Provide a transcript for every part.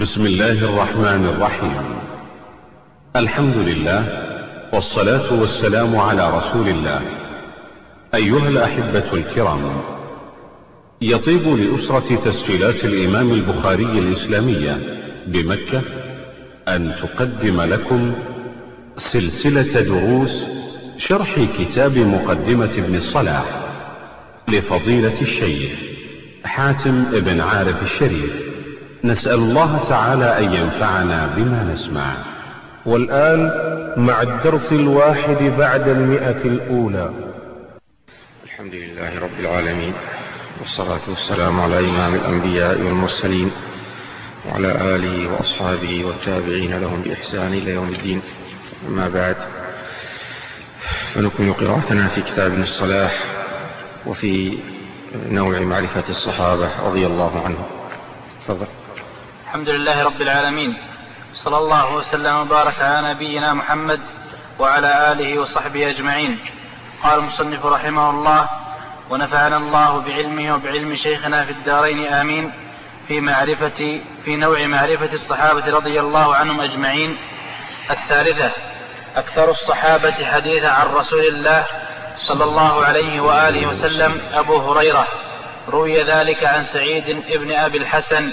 بسم الله الرحمن الرحيم. الحمد لله والصلاة والسلام على رسول الله. أيها الأحبة الكرام، يطيب لأسرة تسجيلات الإمام البخاري الإسلامية بمكة أن تقدم لكم سلسلة دروس شرح كتاب مقدمة ابن الصلاح لفضيلة الشيخ حاتم بن عارف الشريف. نسأل الله تعالى أن ينفعنا بما نسمع. والآن مع الدرس 1 بعد 100 الأولى. الحمد لله رب العالمين، والصلاة والسلام على إمام الأنبياء والمرسلين وعلى آله وأصحابه والتابعين لهم بإحسان إلى يوم الدين. أما بعد، فنكمل قراءتنا في كتاب ابن الصلاح وفي نوع معرفة الصحابة رضي الله عنهم. تفضل. الحمد لله رب العالمين، صلى الله وسلم وبارك على نبينا محمد وعلى آله وصحبه أجمعين. قال المصنف رحمه الله: ونفعنا الله بعلمه وبعلم شيخنا في الدارين آمين. في نوع معرفة الصحابة رضي الله عنهم أجمعين. الثالثة: أكثر الصحابة حديثا عن رسول الله صلى الله عليه وآله وسلم أبو هريرة. روي ذلك عن سعيد بن أبي الحسن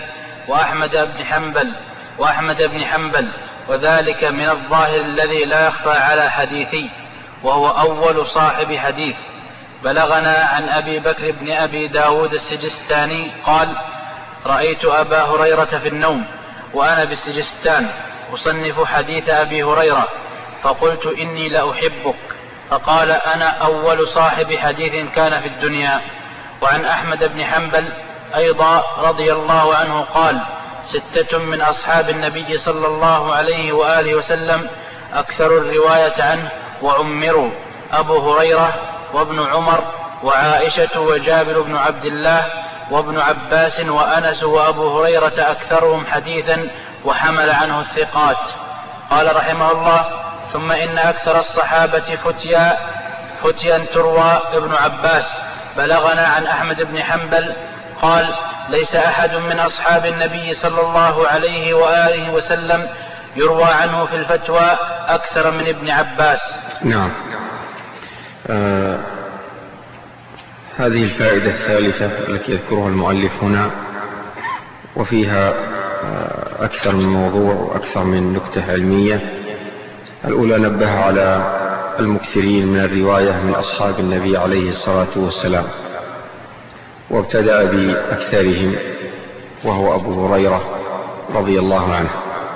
وأحمد بن حنبل، وذلك من الظاهر الذي لا يخفى على حديثي، وهو أول صاحب حديث. بلغنا عن أبي بكر بن أبي داود السجستاني قال: رأيت أبا هريرة في النوم وأنا بالسجستان أصنف حديث أبي هريرة، فقلت: إني لأحبك. فقال: أنا أول صاحب حديث كان في الدنيا. وعن أحمد بن حنبل أيضا رضي الله عنه قال: 6 من أصحاب النبي صلى الله عليه وآله وسلم أكثر الرواية عنه وعمروا: أبو هريرة وابن عمر وعائشة وجابر بن عبد الله وابن عباس وأنس، وأبو هريرة أكثرهم حديثا وحمل عنه الثقات. قال رحمه الله: ثم إن أكثر الصحابة فتيا تروى ابن عباس. بلغنا عن أحمد بن حنبل قال: ليس أحد من أصحاب النبي صلى الله عليه وآله وسلم يروى عنه في الفتوى أكثر من ابن عباس. نعم. هذه الفائدة الثالثة التي يذكرها المؤلف هنا، وفيها أكثر من موضوع وأكثر من نكتة علمية. الأولى نبه على المكثرين من الرواية من أصحاب النبي عليه الصلاة والسلام، وابتدأ بأكثرهم وهو أبو هريرة رضي الله عنه.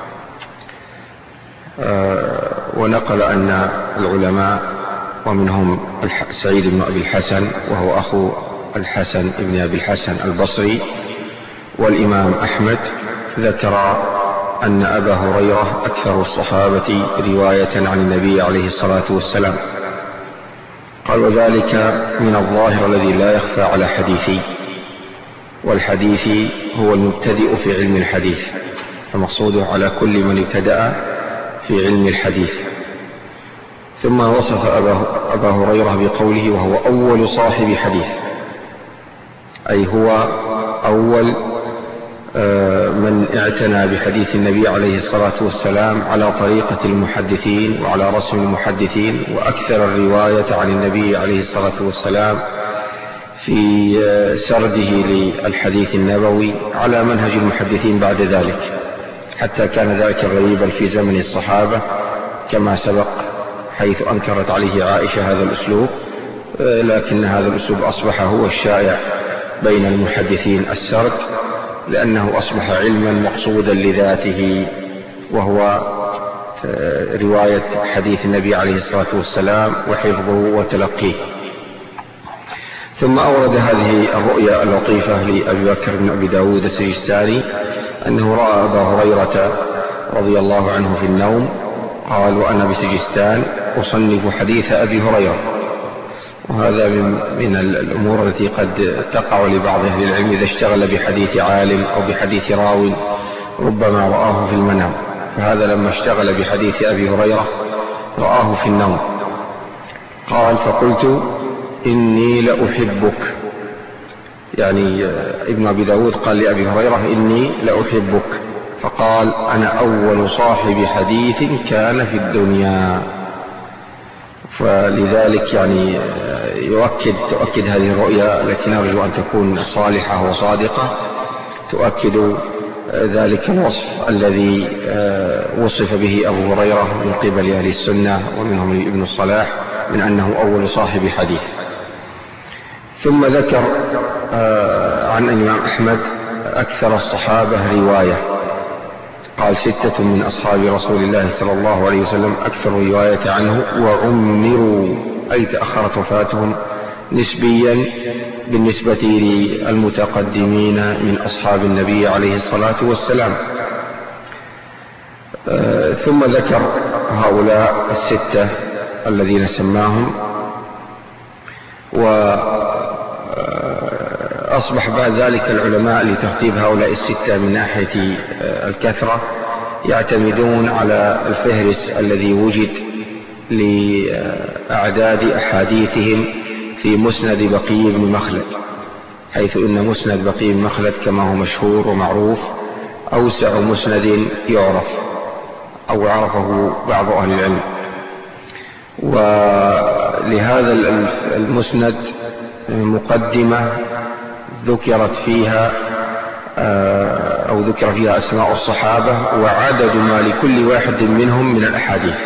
ونقل أن العلماء ومنهم سعيد بن أبي الحسن وهو أخو الحسن بن أبي الحسن البصري، والإمام أحمد ذكر أن أبا هريرة أكثر الصحابة رواية عن النبي عليه الصلاة والسلام. قال: وذلك من الظاهر الذي لا يخفى على حديثي. والحديث هو المبتدئ في علم الحديث، فمقصوده على كل من ابتدأ في علم الحديث. ثم وصف أبا هريرة بقوله: وهو أول صاحب حديث، أي هو أول من اعتنى بحديث النبي عليه الصلاة والسلام على طريقة المحدثين وعلى رسم المحدثين، وأكثر الرواية عن النبي عليه الصلاة والسلام في سرده للحديث النبوي على منهج المحدثين بعد ذلك، حتى كان ذلك غريبا في زمن الصحابة كما سبق، حيث أنكرت عليه عائشة هذا الأسلوب، لكن هذا الأسلوب أصبح هو الشائع بين المحدثين السرد، لأنه أصبح علما مقصودا لذاته، وهو رواية حديث النبي عليه الصلاة والسلام وحفظه وتلقيه. ثم أورد هذه الرؤيا اللطيفة لأبي بكر بن أبي داود السجستاني أنه رأى أبا هريرة رضي الله عنه في النوم. قال: وأنا بسجستان أصنف حديث أبي هريرة. وهذا من الأمور التي قد تقع لبعض أهل العلم إذا اشتغل بحديث عالم أو بحديث راو ربما رآه في المنام، فهذا لما اشتغل بحديث أبي هريرة رآه في النوم. قال: فقلت: إني لأحبك. يعني ابن أبي داود قال لأبي هريرة: إني لأحبك. فقال: أنا أول صاحب حديث كان في الدنيا. فلذلك يعني تؤكد هذه الرؤيا التي نرجو أن تكون صالحة وصادقة، تؤكد ذلك الوصف الذي وصف به أبو هريرة من قبل أهل السنة ومنهم ابن الصلاح من أنه أول صاحب حديث. ثم ذكر عن الإمام أحمد أكثر الصحابة رواية، قال: 6 من أصحاب رسول الله صلى الله عليه وسلم أكثر رواية عنه وعمروا، أي تأخرت وفاتهم نسبيا بالنسبة للمتقدمين من أصحاب النبي عليه الصلاة والسلام. ثم ذكر هؤلاء 6 الذين سماهم، وأصبح بعد ذلك العلماء لترتيب هؤلاء 6 من ناحية الكثرة يعتمدون على الفهرس الذي وجد لأعداد أحاديثهم في مسند بقي بن مخلد، حيث إن مسند بقي بن مخلد كما هو مشهور ومعروف أوسع مسند يعرف أو عرفه بعض أهل العلم. ولهذا المسند مقدمة ذكرت فيها ذكر فيها أسماء الصحابة وعدد ما لكل واحد منهم من الأحاديث.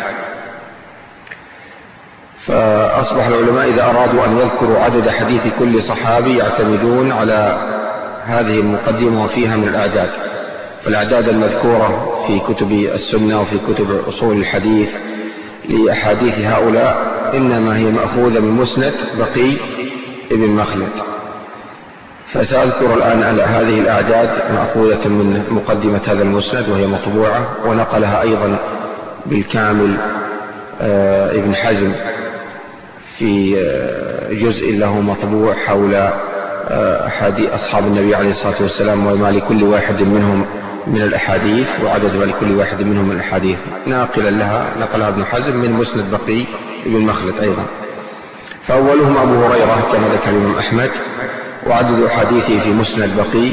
فأصبح العلماء إذا أرادوا أن يذكروا عدد حديث كل صحابي يعتمدون على هذه المقدمة وفيها من الأعداد. فالأعداد المذكورة في كتب السنة وفي كتب أصول الحديث لأحاديث هؤلاء إنما هي مأخوذة من مسند بقي ابن مخلد. فسأذكر الآن على هذه الأعداد مأخوذة من مقدمة هذا المسند وهي مطبوعة، ونقلها أيضا بالكامل ابن حزم في جزء له مطبوع حول أحاديث أصحاب النبي عليه الصلاة والسلام وما لكل واحد منهم من الأحاديث وعدد ما لكل واحد منهم من الأحاديث، نقلها ابن حزم من مسند بقي ابن مخلد أيضا. فأولهم أبو هريرة كما ذكر الإمام أحمد، وعدد أحاديثه في مسند بقي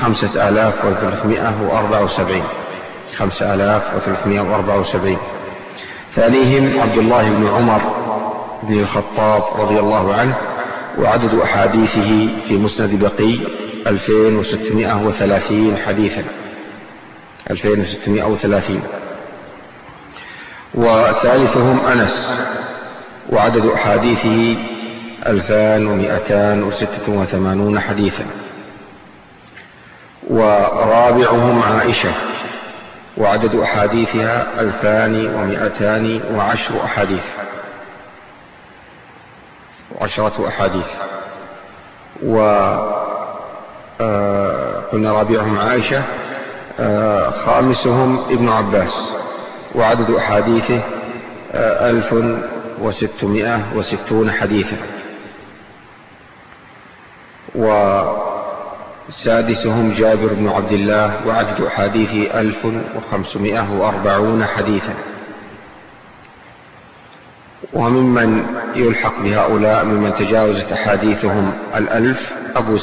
5374. 5374. ثانيهم عبد الله بن عمر بن الخطاب رضي الله عنه، وعدد أحاديثه في مسند بقي 2630 حديثا. 2630. وثالثهم أنس، وعدد أحاديثه 2286 حديثا. ورابعهم عائشة، وعدد أحاديثها 2210 أحاديث، 10 أحاديث. وقلنا رابعهم عائشة. خامسهم ابن عباس، وعدد أحاديثه 1660 حديثا. وسادسهم جابر بن عبد الله، وعدد أحاديثه 1540 حديثا. وممن يلحق بهؤلاء ممن تجاوزت أحاديثهم 1000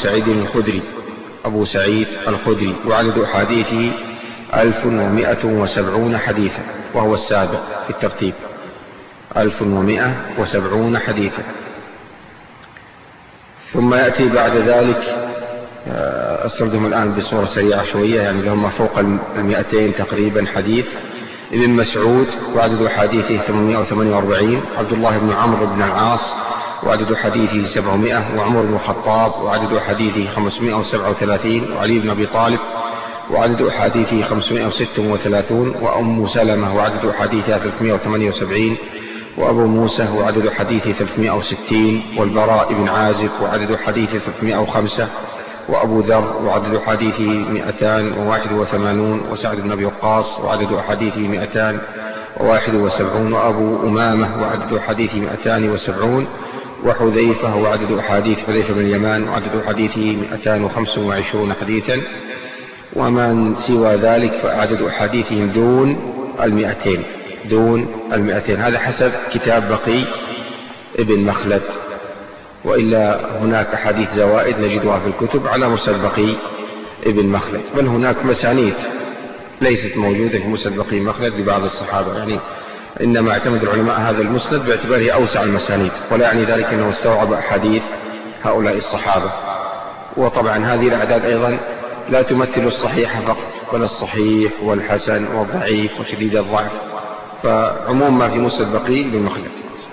أبو سعيد الخدري، وعدد أحاديثه 1170 حديثا، وهو السابق في الترتيب 1170 حديثا. ثم يأتي بعد ذلك، أسردهم الآن بصورة سريعة شوية، يعني لهم فوق 200 تقريبا حديث. ابن مسعود وعدد أحاديثه 848. عبد الله بن عمرو بن العاص وعدد حديثه 700. وعمر بن الخطاب وعدد حديثه 537. وعلي بن أبي طالب وعدد أحاديثه 536. وأم سلمة وعدد حديثها 378. وأبو موسى وعدد حديثه 360. والبراء بن عازب وعدد حديثه 305. وأبو ذر وعدد حديثه 281. وسعد بن أبي وقاص وعدد حديثه 271. وأبو أمامة وعدد حديثه 270. وحذيفة وعدد حديث حذيفة بن اليمان وعدد حديثه 225 حديثا. ومن سوى ذلك فعدد حديثهم دون 200. هذا حسب كتاب بقي ابن مخلد، وإلا هناك حديث زوائد نجدها في الكتب على مسند بقي ابن مخلد، بل هناك مسانيد ليست موجودة في مسند بقي مخلد لبعض الصحابة، يعني إنما اعتمد العلماء هذا المسند باعتباره أوسع المسانيد، ولا يعني ذلك أنه استوعب أحاديث هؤلاء الصحابة. وطبعا هذه الأعداد أيضا لا تمثل الصحيح فقط، بل الصحيح والحسن والضعيف وشديد الضعف، فعموم ما في مسند بقي بمخلد.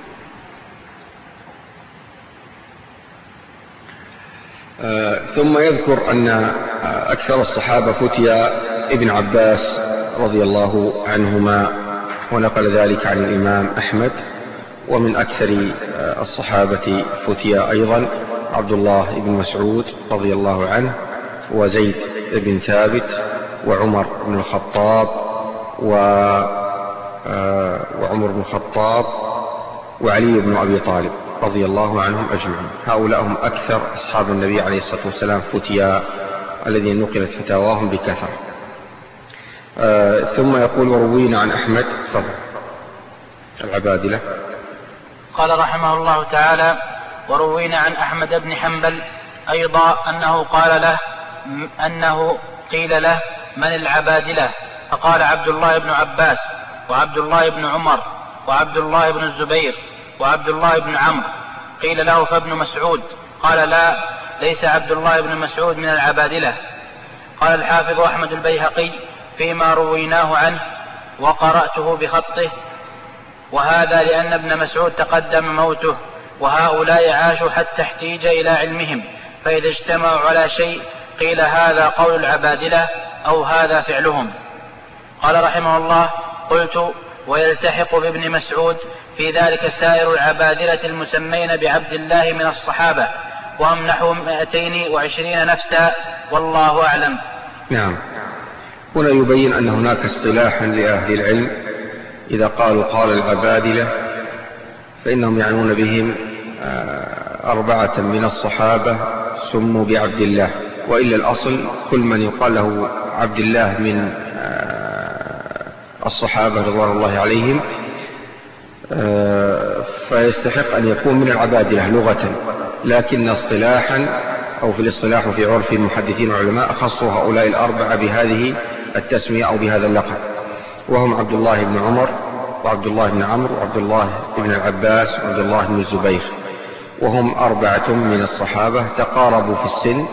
ثم يذكر أن أكثر الصحابة فتيا ابن عباس رضي الله عنهما، ونقل ذلك عن الإمام أحمد. ومن أكثر الصحابة فتيا أيضا عبد الله بن مسعود رضي الله عنه، وزيد بن ثابت، وعمر بن الخطاب، وعمر بن الخطاب، وعلي بن أبي طالب رضي الله عنهم أجمعين. هؤلاء هم أكثر أصحاب النبي عليه الصلاة والسلام فتيا الذين نقلت فتاواهم بكثرة. ثم يقول: وروينا عن أحمد. فضل العبادلة. قال رحمه الله تعالى: وروينا عن أحمد بن حنبل أيضا أنه قيل له: من العبادلة؟ فقال: عبد الله بن عباس، وعبد الله بن عمر، وعبد الله بن الزبير، وعبد الله بن عمرو. قيل له: فابن مسعود؟ قال: لا، ليس عبد الله بن مسعود من العبادلة. قال الحافظ أحمد البيهقي فيما رويناه عنه: وقرأته بخطه، وهذا لأن ابن مسعود تقدم موته، وهؤلاء عاشوا حتى احتيج إلى علمهم، فإذا اجتمعوا على شيء قيل هذا قول العبادلة أو هذا فعلهم. قال رحمه الله: قلت: ويلتحق بابن مسعود في ذلك سائر العبادلة المسمين بعبد الله من الصحابة، وهم نحو 220 نفسا، والله أعلم. نعم. هنا يبين أن هناك اصطلاحا لأهل العلم إذا قالوا قال العبادلة فإنهم يعنون بهم 4 من الصحابة سموا بعبد الله، وإلا الأصل كل من يقال له عبد الله من الصحابة رضوان الله عليهم فيستحق أن يكون من العبادلة لغة، لكن اصطلاحا أو في الاصطلاح وفي عرف المحدثين والعلماء خصوا هؤلاء 4 بهذه التسمية أو بهذا اللقب، وهم عبد الله بن عمر، وعبد الله بن عمرو، وعبد الله بن العباس، وعبد الله بن الزبير. وهم 4 من الصحابة تقاربوا في السن،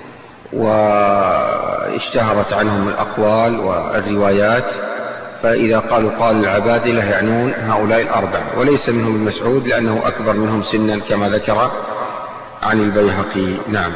واشتهرت عنهم الأقوال والروايات، فإذا قالوا قال العبادلة يعنون هؤلاء 4، وليس منهم ابن مسعود لأنه أكبر منهم سنا كما ذكر عن البيهقي. نعم.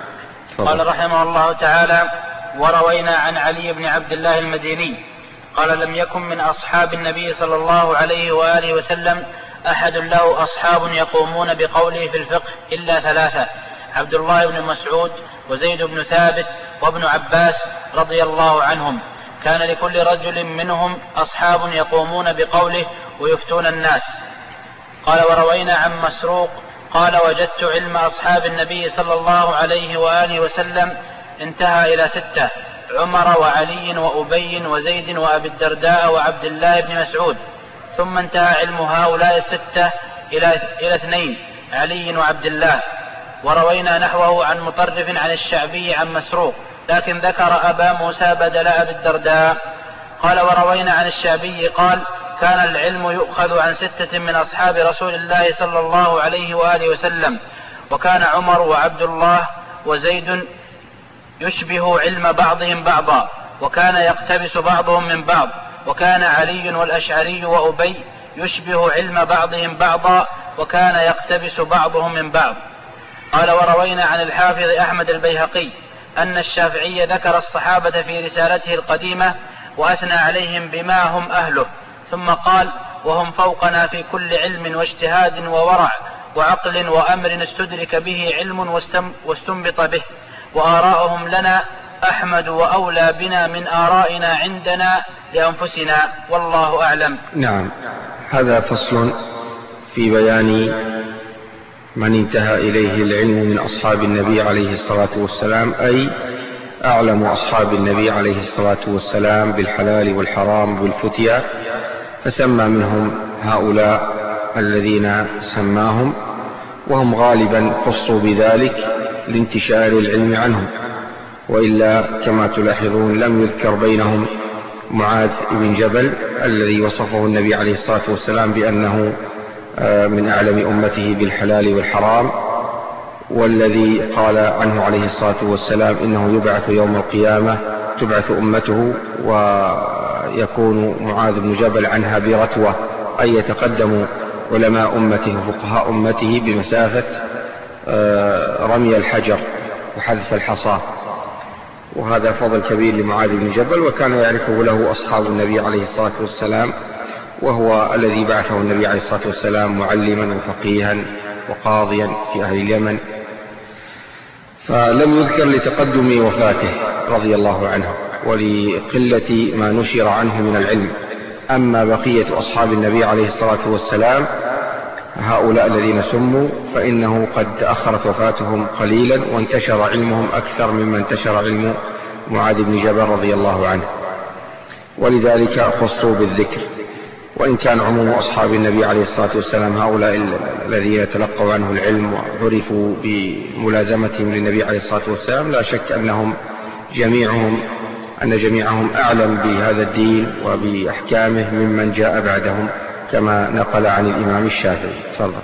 قال رحمه الله تعالى: وروينا عن علي بن عبد الله المديني قال: لم يكن من أصحاب النبي صلى الله عليه وآله وسلم أحد له أصحاب يقومون بقوله في الفقه إلا 3: عبد الله بن مسعود، وزيد بن ثابت، وابن عباس رضي الله عنهم. كان لكل رجل منهم أصحاب يقومون بقوله ويفتون الناس. قال: وروينا عن مسروق قال: وجدت علم أصحاب النبي صلى الله عليه وآله وسلم انتهى إلى 6: عمر وعلي وأبي وزيد وأبي الدرداء وعبد الله بن مسعود. ثم انتهى علم هؤلاء 6 إلى 2: علي وعبد الله. وروينا نحوه عن مطرف عن الشعبي عن مسروق، لكن ذكر أبا موسى بدل أبي الدرداء. قال: وروينا عن الشعبي قال: كان العلم يؤخذ عن 6 من أصحاب رسول الله صلى الله عليه وآله وسلم، وكان عمر وعبد الله وزيد يشبه علم بعضهم بعضا، وكان يقتبس بعضهم من بعض، وكان علي والأشعري وأبي يشبه علم بعضهم بعضا، وكان يقتبس بعضهم من بعض. قال: وروينا عن الحافظ أحمد البيهقي أن الشافعي ذكر الصحابة في رسالته القديمة وأثنى عليهم بما هم أهله، ثم قال: وهم فوقنا في كل علم واجتهاد وورع وعقل وأمر استدرك به علم واستنبط به، وآراؤهم لنا أحمد وأولى بنا من آرائنا عندنا لأنفسنا، والله أعلم. نعم. هذا فصل في بيان من انتهى إليه العلم من أصحاب النبي عليه الصلاة والسلام، أي أعلم أصحاب النبي عليه الصلاة والسلام بالحلال والحرام بالفتيا، فسمى منهم هؤلاء الذين سماهم، وهم غالبا خصوا بذلك لانتشار العلم عنهم، وإلا كما تلاحظون لم يذكر بينهم معاذ بن جبل الذي وصفه النبي عليه الصلاة والسلام بأنه من أعلم أمته بالحلال والحرام، والذي قال عنه عليه الصلاة والسلام إنه يبعث يوم القيامة، تبعث أمته ويكون معاذ بن جبل عنها برتوة، أي يتقدم علماء أمته وفقهاء أمته بمسافة رمي الحجر وحذف الحصى. وهذا فضل كبير لمعاذ بن جبل، وكان يعرفه له أصحاب النبي عليه الصلاة والسلام، وهو الذي بعثه النبي عليه الصلاة والسلام معلما وفقيها وقاضيا في أهل اليمن، فلم يذكر لتقدم وفاته رضي الله عنه ولقلة ما نشر عنه من العلم. أما بقية أصحاب النبي عليه الصلاة والسلام هؤلاء الذين سموا فإنه قد تأخرت وفاتهم قليلا، وانتشر علمهم أكثر مما انتشر علم معاذ بن جبل رضي الله عنه، ولذلك خصوا بالذكر. وإن كان عموم أصحاب النبي عليه الصلاة والسلام هؤلاء الذين تلقوا عنه العلم وعرفوا بملازمتهم للنبي عليه الصلاة والسلام، لا شك أن جميعهم أعلم بهذا الدين وبأحكامه ممن جاء بعدهم، كما نقل عن الإمام الشافعي. تفضل.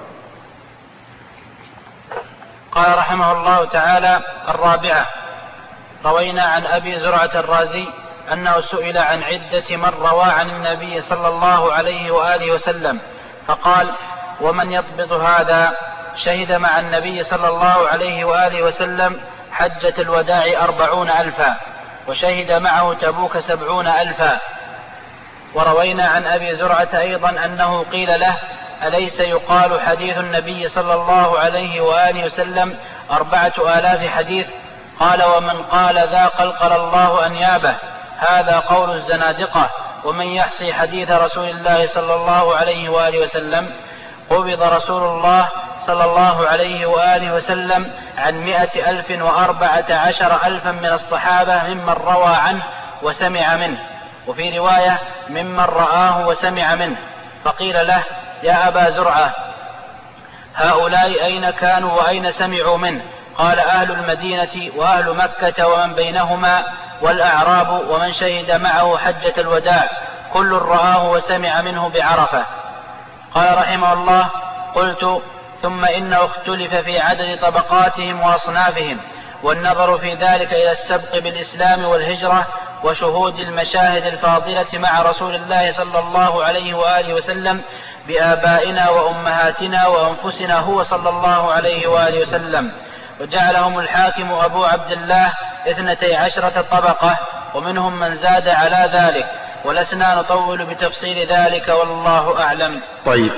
قال رحمه الله تعالى: الرابعة، روينا عن أبي زرعة الرازي أنه سئل عن عدة من روى عن النبي صلى الله عليه وآله وسلم، فقال: ومن يضبط هذا؟ شهد مع النبي صلى الله عليه وآله وسلم حجة الوداع 40,000، وشهد معه تبوك 70,000. وروينا عن أبي زرعة أيضا أنه قيل له: أليس يقال حديث النبي صلى الله عليه وآله وسلم 4,000 حديث؟ قال: ومن قال ذا قلقل الله أنيابه، هذا قول الزنادقة. ومن يحصي حديث رسول الله صلى الله عليه وآله وسلم؟ قبض رسول الله صلى الله عليه وآله وسلم عن 114,000 من الصحابة ممن روى عنه وسمع منه، وفي رواية ممن رآه وسمع منه. فقيل له: يا أبا زرعة، هؤلاء أين كانوا وأين سمعوا منه؟ قال: أهل المدينة وأهل مكة ومن بينهما، والأعراب ومن شهد معه حجة الوداع، كل رآه وسمع منه بعرفة. قال رحمه الله: قلت: ثم إنه اختلف في عدد طبقاتهم وأصنافهم، والنظر في ذلك إلى السبق بالإسلام والهجرة وشهود المشاهد الفاضلة مع رسول الله صلى الله عليه وآله وسلم بآبائنا وأمهاتنا وأنفسنا هو صلى الله عليه وآله وسلم. وجعلهم الحاكم أبو عبد الله 12 طبقة، ومنهم من زاد على ذلك، ولسنا نطول بتفصيل ذلك والله أعلم. طيب.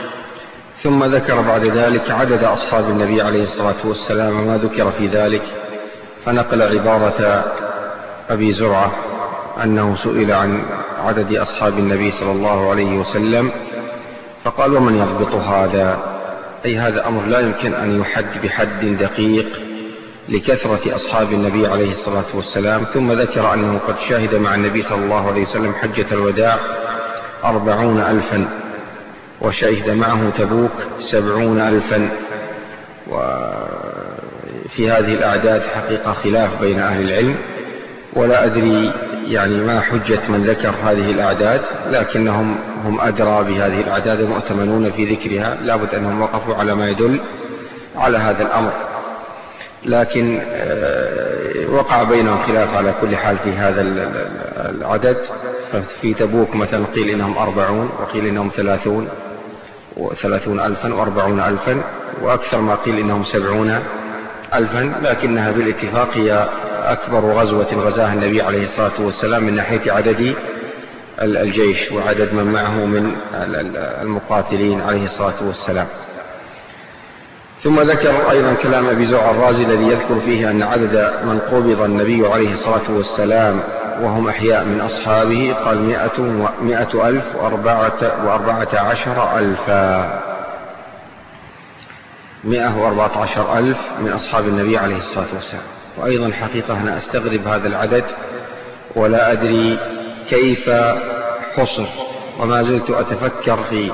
ثم ذكر بعد ذلك عدد أصحاب النبي عليه الصلاة والسلام وما ذكر في ذلك، فنقل عبارة أبي زرعة أنه سئل عن عدد أصحاب النبي صلى الله عليه وسلم، فقال: ومن يضبط هذا؟ أي هذا أمر لا يمكن أن يحد بحد دقيق لكثرة أصحاب النبي عليه الصلاة والسلام. ثم ذكر أنه قد شهد مع النبي صلى الله عليه وسلم حجة الوداع 40,000، وشهد معه تبوك 70,000. وفي هذه الأعداد حقيقة خلاف بين أهل العلم، ولا أدري ما حجة من ذكر هذه الأعداد، لكنهم هم أدرى بهذه الأعداد ومؤتمنون في ذكرها، لابد أنهم وقفوا على ما يدل على هذا الأمر. لكن وقع بينهم خلاف على كل حال في هذا العدد. ففي تبوك مثلا قيل إنهم 40، وقيل إنهم 30,000 و40,000، وأكثر ما قيل إنهم 70,000، لكنها بالاتفاق هي أكبر غزوة غزاها النبي عليه الصلاة والسلام من ناحية عدد الجيش وعدد من معه من المقاتلين عليه الصلاة والسلام. ثم ذكر أيضا كلام أبي زرع الرازي الذي يذكر فيه أن عدد من قبض النبي عليه الصلاة والسلام وهم أحياء من أصحابه قال 114,000 من أصحاب النبي عليه الصلاة والسلام. وأيضا حقيقة أنا أستغرب هذا العدد ولا أدري كيف حصر، وما زلت أتفكر في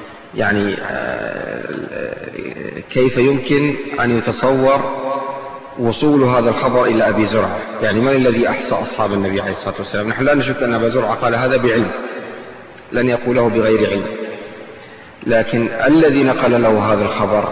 كيف يمكن أن يتصور وصول هذا الخبر إلى أبي زرعة. يعني من الذي أحصى أصحاب النبي عليه الصلاة والسلام؟ نحن لا نشك أن أبا زرعة قال هذا بعلم، لن يقوله بغير علم، لكن الذي نقل له هذا الخبر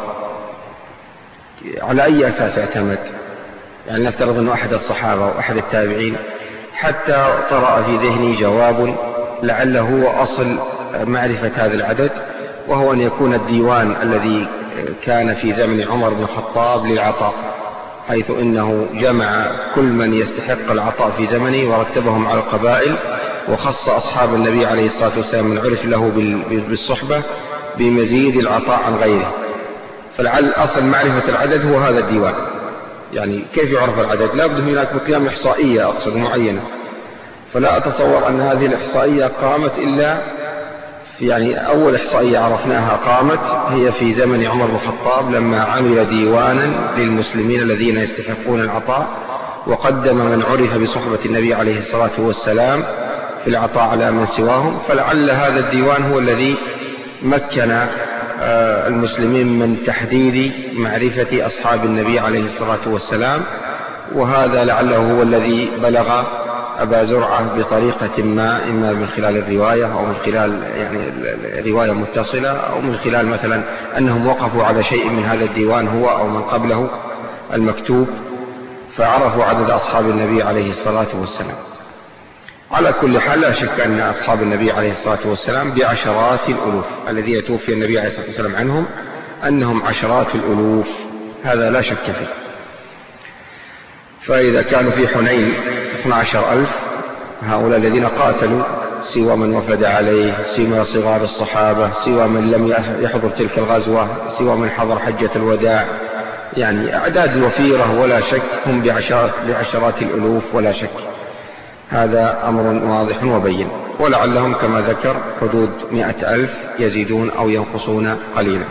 على أي أساس اعتمد؟ يعني نفترض أنه أحد الصحابة وأحد التابعين، حتى طرأ في ذهني جواب لعله هو أصل معرفة هذا العدد، وهو أن يكون الديوان الذي كان في زمن عمر بن الخطاب للعطاء، حيث إنه جمع كل من يستحق العطاء في زمنه ورتبهم على القبائل، وخص أصحاب النبي عليه الصلاة والسلام من عرف له بالصحبة بمزيد العطاء عن غيره. فلعل أصل معرفة العدد هو هذا الديوان. يعني كيف يعرف العدد؟ لا بد هناك بقيام إحصائية أقصد معينة، فلا أتصور أن هذه الإحصائية قامت إلا في يعني أول إحصائية عرفناها قامت هي في زمن عمر بن الخطاب، لما عمل ديوانا للمسلمين الذين يستحقون العطاء، وقدم من عرف بصحبة النبي عليه الصلاة والسلام في العطاء على من سواهم. فلعل هذا الديوان هو الذي مكن المسلمين من تحديد معرفة أصحاب النبي عليه الصلاة والسلام، وهذا لعله هو الذي بلغ أبا زرعة بطريقة ما، إما من خلال الرواية أو من خلال يعني رواية متصلة، أو من خلال مثلا أنهم وقفوا على شيء من هذا الديوان هو أو من قبله المكتوب، فعرفوا عدد أصحاب النبي عليه الصلاة والسلام. على كل حال لا شك أن أصحاب النبي عليه الصلاة والسلام بعشرات الألوف، الذي توفي النبي عليه الصلاة والسلام عنهم أنهم عشرات الألوف، هذا لا شك فيه. فإذا كانوا في حنين 12,000، هؤلاء الذين قاتلوا سوى من وفد عليه، سوى صغار الصحابة، سوى من لم يحضر تلك الغزوة، سوى من حضر حجة الوداع، يعني أعداد وفيرة ولا شك، هم بعشرات الألوف ولا شك. هذا أمر واضح وبين، ولعلهم كما ذكر حدود 100,000 يزيدون أو ينقصون قليلا.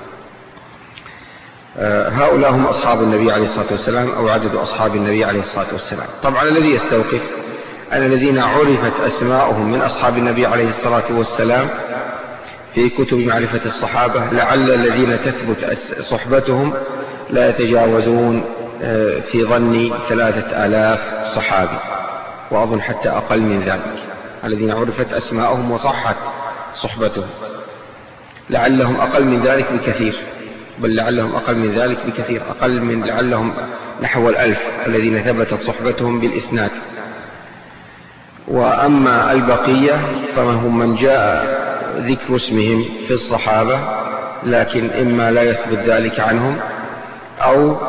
هؤلاء هم أصحاب النبي عليه الصلاة والسلام، أو عدد أصحاب النبي عليه الصلاة والسلام. طبعا الذي يستوقف أن الذين عرفت أسماؤهم من أصحاب النبي عليه الصلاة والسلام في كتب معرفة الصحابة، لعل الذين تثبت صحبتهم لا يتجاوزون في ظني 3,000 صحابي، وأظن حتى أقل من ذلك، الذين عرفت أسماءهم وصحت صحبتهم، لعلهم أقل من ذلك بكثير، بل لعلهم أقل من ذلك بكثير، أقل من لعلهم نحو 1000 الذين ثبتت صحبتهم بالإسناد. وأما البقية فهم من جاء ذكر اسمهم في الصحابة، لكن إما لا يثبت ذلك عنهم، أو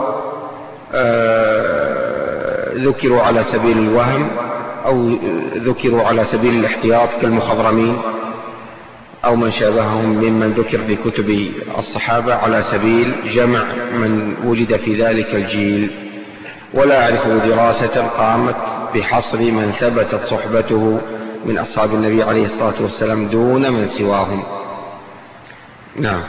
ذكروا على سبيل الوهم، أو ذكروا على سبيل الاحتياط كالمخضرمين أو من شابههم ممن ذكر في كتب الصحابة على سبيل جمع من وجد في ذلك الجيل. ولا أعرف دراسة قامت بحصر من ثبتت صحبته من أصحاب النبي عليه الصلاة والسلام دون من سواهم. نعم.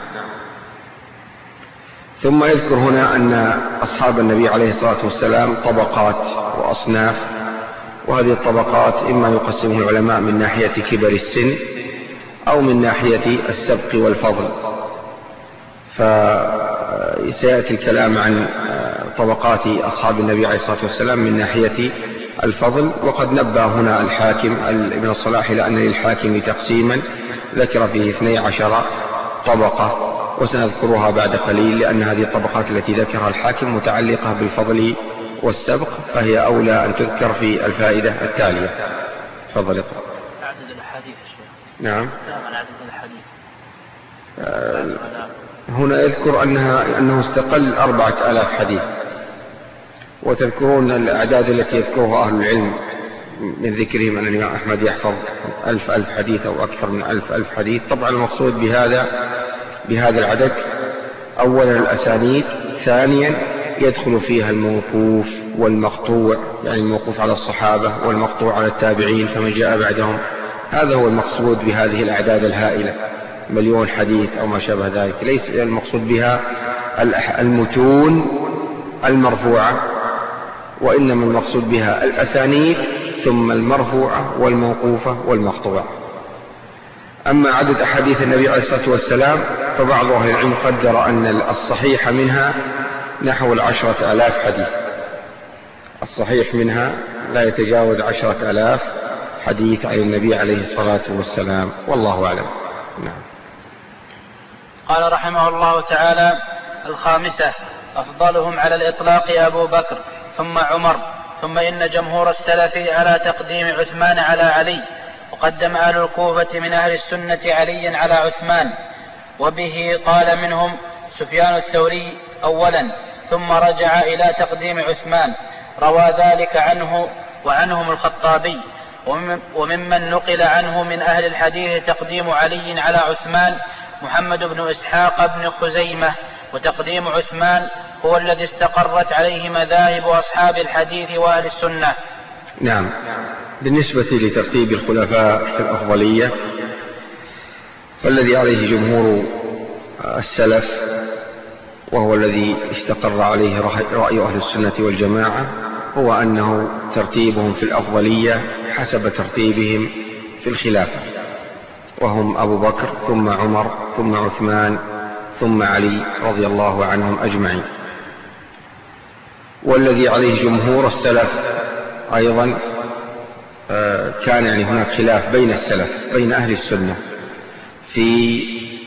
ثم يذكر هنا أن أصحاب النبي عليه الصلاة والسلام طبقات وأصناف، وهذه الطبقات إما يقسمها العلماء من ناحية كبر السن أو من ناحية السبق والفضل، فسيأتي الكلام عن طبقات أصحاب النبي عليه الصلاة والسلام من ناحية الفضل. وقد نبه هنا الحاكم ابن الصلاح إلى أن للحاكم تقسيما ذكر فيه 12 طبقة، وسنذكرها بعد قليل، لأن هذه الطبقات التي ذكرها الحاكم متعلقة بالفضل والسبق، فهي أولى أن تذكر في الفائدة التالية. تفضل اقرأ. عدد الأحاديث. نعم. عدد الأحاديث. هنا يذكر أنه استقل 4,000 حديث، وتذكرون الأعداد التي يذكرها أهل العلم من ذكرهم أن الإمام أحمد يحفظ 1000 حديث أو أكثر من 1000 حديث. طبعا المقصود بهذا العدد أولا الأسانيد، ثانيا يدخل فيها الموقوف والمقطوع، يعني الموقوف على الصحابة والمقطوع على التابعين فمن جاء بعدهم. هذا هو المقصود بهذه الأعداد الهائلة، 1,000,000 حديث أو ما شابه ذلك. ليس المقصود بها المتون المرفوعة، وإنما المقصود بها الأسانيد ثم المرفوعة والموقوفة والمقطوعة. أما عدد أحاديث النبي عليه الصلاة والسلام فبعض أهل العلم قدر أن الصحيح منها نحو 10,000 حديث، الصحيح منها لا يتجاوز 10,000 حديث عن النبي عليه الصلاة والسلام، والله أعلم. نعم. قال رحمه الله تعالى: الخامسة: أفضلهم على الإطلاق أبو بكر ثم عمر، ثم إن جمهور السلف على تقديم عثمان على علي، وقدم أهل الكوفة من أهل السنة عليا على عثمان، وبه قال منهم سفيان الثوري أولا، ثم رجع إلى تقديم عثمان. روى ذلك عنه وعنهم الخطابي. وممن نقل عنه من أهل الحديث تقديم علي على عثمان محمد بن إسحاق بن خزيمة، وتقديم عثمان هو الذي استقرت عليه مذاهب أصحاب الحديث وأهل السنة. نعم. بالنسبة لترتيب الخلفاء في الأفضلية، فالذي عليه جمهور السلف وهو الذي استقر عليه رأي أهل السنة والجماعة هو أنه ترتيبهم في الأفضلية حسب ترتيبهم في الخلافة، وهم أبو بكر ثم عمر ثم عثمان ثم علي رضي الله عنهم أجمعين. والذي عليه جمهور السلف أيضا كان يعني هناك خلاف بين السلف بين أهل السنة في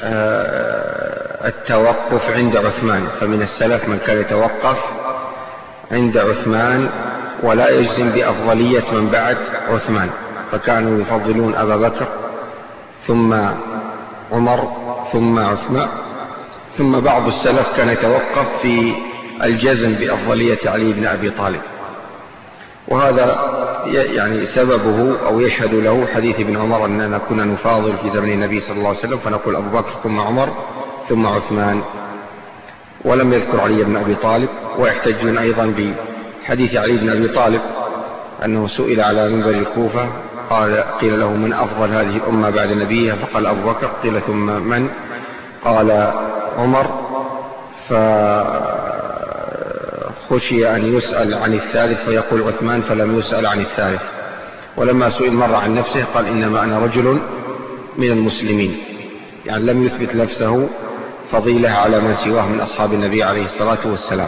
التوقف عند عثمان، فمن السلف من كان يتوقف عند عثمان ولا يجزم بأفضلية من بعد عثمان، فكانوا يفضلون أبا بكر ثم عمر ثم عثمان، ثم بعض السلف كان يتوقف في الجزم بأفضلية علي بن أبي طالب. وهذا يعني سببه أو يشهد له حديث ابن عمر أننا كنا نفاضل في زمن النبي صلى الله عليه وسلم فنقول أبو بكر ثم عمر ثم عثمان، ولم يذكر علي بن أبي طالب. ويحتجون أيضا بحديث علي بن أبي طالب أنه سئل على منبر الكوفة قيل له: من أفضل هذه الأمة بعد نبيها؟ فقال أبو بكر. قيل: ثم من؟ قال: عمر. فخشي أن يسأل عن الثالث فيقول عثمان، فلم يسأل عن الثالث. ولما سئل مرة عن نفسه قال: إنما أنا رجل من المسلمين، يعني لم يثبت نفسه فضيلة على من سواه من أصحاب النبي عليه الصلاة والسلام.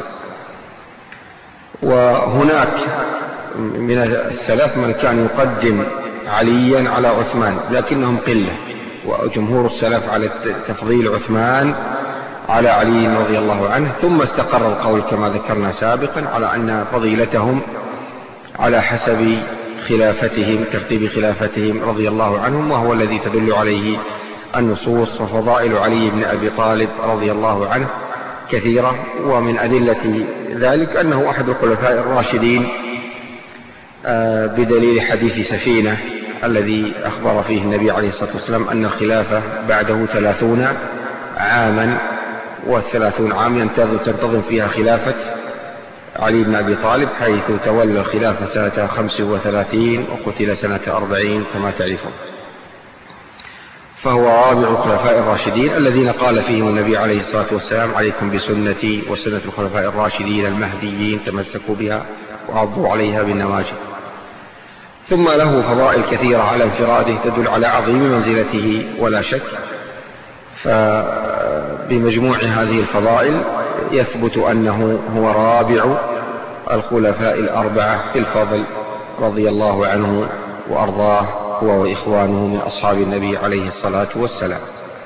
وهناك من السلف من كان يقدم عليا على عثمان لكنهم قلة، وجمهور السلف على تفضيل عثمان على علي رضي الله عنه. ثم استقر القول كما ذكرنا سابقا على أن فضيلتهم على حسب خلافتهم، ترتيب خلافتهم رضي الله عنهم، وهو الذي تدل عليه النصوص. وفضائل علي بن أبي طالب رضي الله عنه كثيرة، ومن أدلة ذلك أنه أحد الخلفاء الراشدين بدليل حديث سفينة الذي أخبر فيه النبي عليه الصلاة والسلام أن الخلافة بعده 30 عاما، و30 عام تنتظم فيها خلافة علي بن أبي طالب، حيث تولى الخلافة سنة 35 وقتل سنة 40 كما تعرفون. فهو رابع الخلفاء الراشدين الذين قال فيهم النبي عليه الصلاة والسلام: عليكم بسنتي وسنة الخلفاء الراشدين المهديين، تمسكوا بها وعضوا عليها بالنواجذ. ثم له فضائل كثيرة على انفراده تدل على عظيم منزلته ولا شك. فبمجموع هذه الفضائل يثبت أنه هو رابع الخلفاء الأربعة في الفضل رضي الله عنه وأرضاه هو وإخوانه من أصحاب النبي عليه الصلاة والسلام.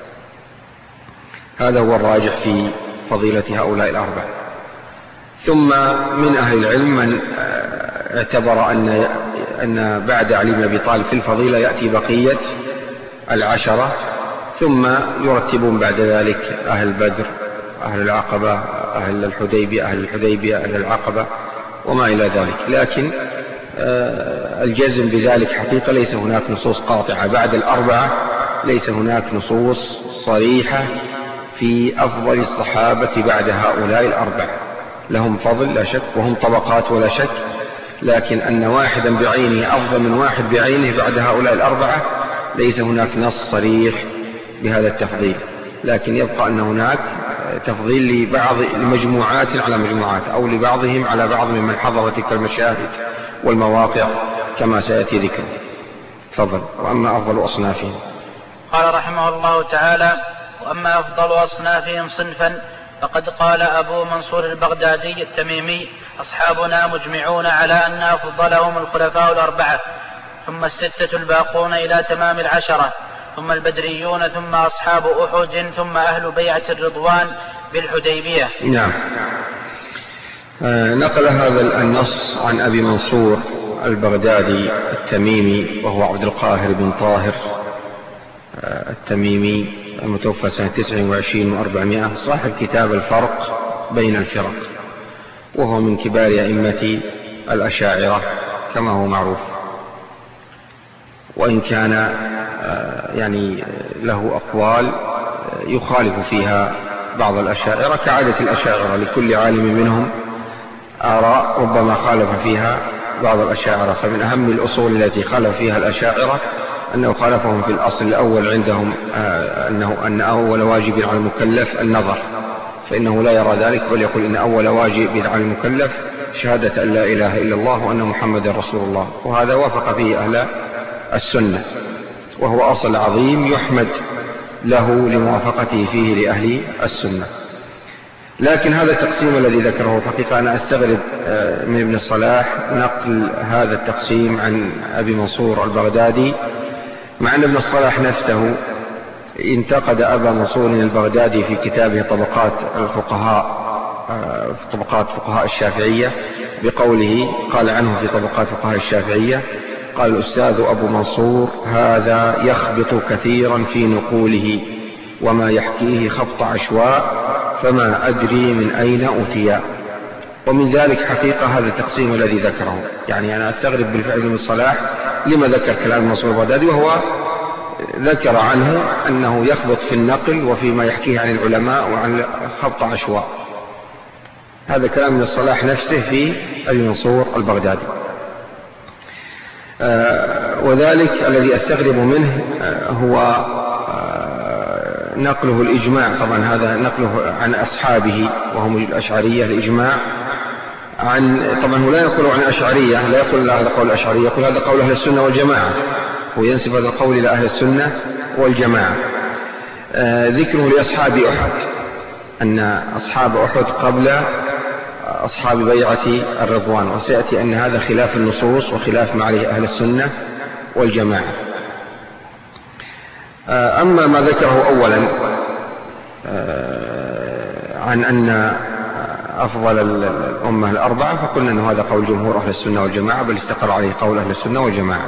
هذا هو الراجح في فضيلة هؤلاء الأربعة. ثم من أهل العلم من اعتبر أن بعد علي بن أبي طالب في الفضيلة يأتي بقية 10، ثم يرتبون بعد ذلك أهل بدر، أهل العقبة، أهل الحديبية، أهل العقبة وما إلى ذلك. لكن الجزم بذلك حقيقة ليس هناك نصوص قاطعة. بعد الأربعة ليس هناك نصوص صريحة في أفضل الصحابة بعد هؤلاء الأربعة. لهم فضل لا شك، وهم طبقات ولا شك، لكن أن واحدا بعينه أفضل من واحد بعينه بعد هؤلاء الأربعة ليس هناك نص صريح بهذا التفضيل. لكن يبقى أن هناك تفضيل لبعض المجموعات على مجموعات، أو لبعضهم على بعض ممن حضر تلك المشاهد والمواقع كما سيأتي ذكره. تفضل. وأما أفضل أصنافهم، قال رحمه الله تعالى: وأما أفضل أصنافهم صنفا فقد قال أبو منصور البغدادي التميمي أصحابنا مجمعون على أن أفضلهم الخلفاء الأربعة، ثم الستة الباقون إلى تمام العشرة، ثم البدريون، ثم أصحاب أحد، ثم أهل بيعة الرضوان بالحديبية. نعم. نقل هذا النص عن أبي منصور البغدادي التميمي، وهو عبد القاهر بن طاهر التميمي المتوفى سنة 29 و400، صاحب كتاب الفرق بين الفرق، وهو من كبار أئمة الأشاعرة كما هو معروف، وإن كان يعني له أقوال يخالف فيها بعض الأشاعرة كعادة الأشاعرة، لكل عالم منهم آراء ربما خالف فيها بعض الأشاعرة. فمن أهم الأصول التي خالف فيها الأشاعرة أنه خالفهم في الأصل الأول عندهم أن أول واجب على المكلف النظر، فإنه لا يرى ذلك، بل يقول إن أول واجب على المكلف شهادة أن لا إله إلا الله وأن محمد رسول الله، وهذا وافق فيه أهل السنة، وهو أصل عظيم يحمد له لموافقته فيه لأهل السنة. لكن هذا التقسيم الذي ذكره حقيقة أنا أستغرب من ابن الصلاح نقل هذا التقسيم عن أبي منصور البغدادي، مع أن ابن الصلاح نفسه انتقد أبا منصور البغدادي في كتابه طبقات فقهاء الشافعية بقوله، قال عنه في طبقات فقهاء الشافعية، قال الأستاذ أبو منصور هذا يخبط كثيرا في نقوله وما يحكيه خبط عشواء، فما أدري من أين أوتي. ومن ذلك حقيقة هذا التقسيم الذي ذكره، يعني أنا أستغرب بالفعل من الصلاح لما ذكر كلام منصور البغدادي، وهو ذكر عنه أنه يخبط في النقل وفيما يحكيه عن العلماء وعن خبط عشواء. هذا كلام من الصلاح نفسه في أبي منصور البغدادي. وذلك الذي أستغرب منه هو نقله الإجماع، طبعا هذا نقله عن أصحابه وهم الأشعرية، الإجماع طبعا هو لا يقول عن الأشعرية، لا يقول هذا قول الأشعرية، يقول هذا قول أهل السنة والجماعة، وينسب هذا القول إلى أهل السنة والجماعة. ذكره لأصحاب أحد، أن أصحاب أحد قبل أصحاب بيعة الرضوان، وسيأتي أن هذا خلاف النصوص وخلاف ما عليه أهل السنة والجماعة. أما ما ذكره أولا عن أن أفضل الأمة الأربعة، فقلنا أن هذا قول جمهور أهل السنة والجماعة، بل استقر عليه قول أهل السنة والجماعة.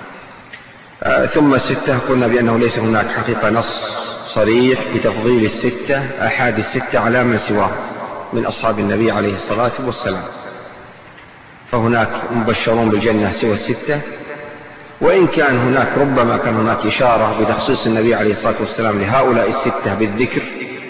ثم الستة قلنا بأنه ليس هناك حقيقة نص صريح بتفضيل الستة أحد الستة على من سواه من أصحاب النبي عليه الصلاة والسلام، فهناك مبشرون بالجنة سوى الستة، وإن كان هناك ربما كان هناك إشارة بتخصيص النبي عليه الصلاة والسلام لهؤلاء الستة بالذكر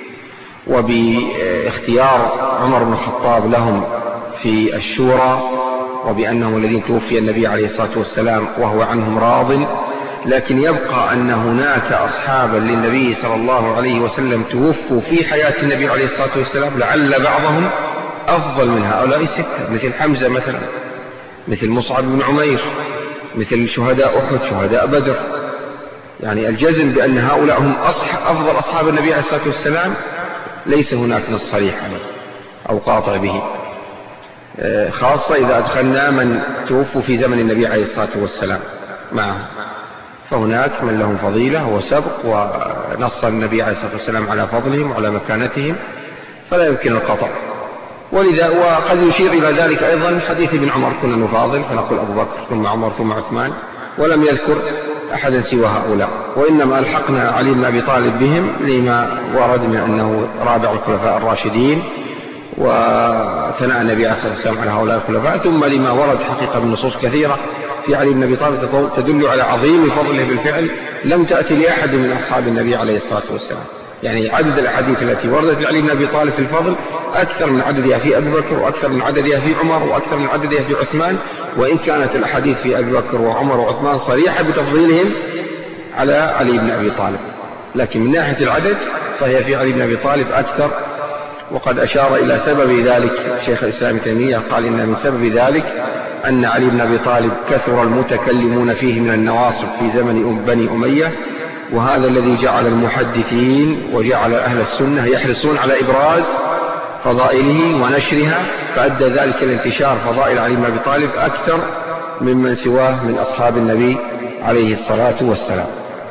وباختيار عمر بن الخطاب لهم في الشورى، وبأنهم الذين توفي النبي عليه الصلاة والسلام وهو عنهم راض. لكن يبقى أن هناك أصحابا للنبي صلى الله عليه وسلم توفوا في حياة النبي عليه الصلاة والسلام لعل بعضهم أفضل من هؤلاء الستة، مثل حمزة مثلا، مثل مصعب بن عمير، مثل شهداء أحد، شهداء بدر. يعني الجزم بأن هؤلاء هم أفضل أصحاب النبي عليه الصلاة والسلام ليس هناك نص صريح عليه أو قاطع به، خاصة إذا أدخلنا من توفوا في زمن النبي عليه الصلاة والسلام معه، فهناك من لهم فضيلة وسبق، ونص النبي عليه الصلاة والسلام على فضلهم وعلى مكانتهم، فلا يمكن القطع. ولذا وقد يشير إلى ذلك أيضا حديث ابن عمر، كنا نفاضل فنقول أبو بكر ثم عمر ثم عثمان، ولم يذكر أحدا سوى هؤلاء، وإنما ألحقنا علي بن أبي طالب بهم لما ورد من أنه رابع الخلفاء الراشدين، وثناء النبي عليه الصلاة والسلام على هؤلاء الخلفاء، ثم لما ورد حقيقة من نصوص كثيرة في علي بن أبي طالب تدل على عظيم فضله بالفعل لم تأتي لأحد من أصحاب النبي عليه الصلاة والسلام. يعني عدد الأحاديث التي وردت لعلي بن أبي طالب في الفضل أكثر من عددها في أبي بكر، وأكثر من عددها في عمر، وأكثر من عددها في عثمان، وإن كانت الأحاديث في أبي بكر وعمر وعثمان صريحة بتفضيلهم على علي بن أبي طالب، لكن من ناحية العدد فهي في علي بن أبي طالب أكثر. وقد أشار إلى سبب ذلك شيخ الإسلام ابن تيمية، قال إن من سبب ذلك أن علي بن أبي طالب كثر المتكلمون فيه من النواصب في زمن بني أمية، وهذا الذي جعل المحدثين وجعل أهل السنة يحرصون على إبراز فضائله ونشرها، فأدى ذلك لانتشار فضائل علي بن أبي طالب أكثر ممن سواه من أصحاب النبي عليه الصلاة والسلام.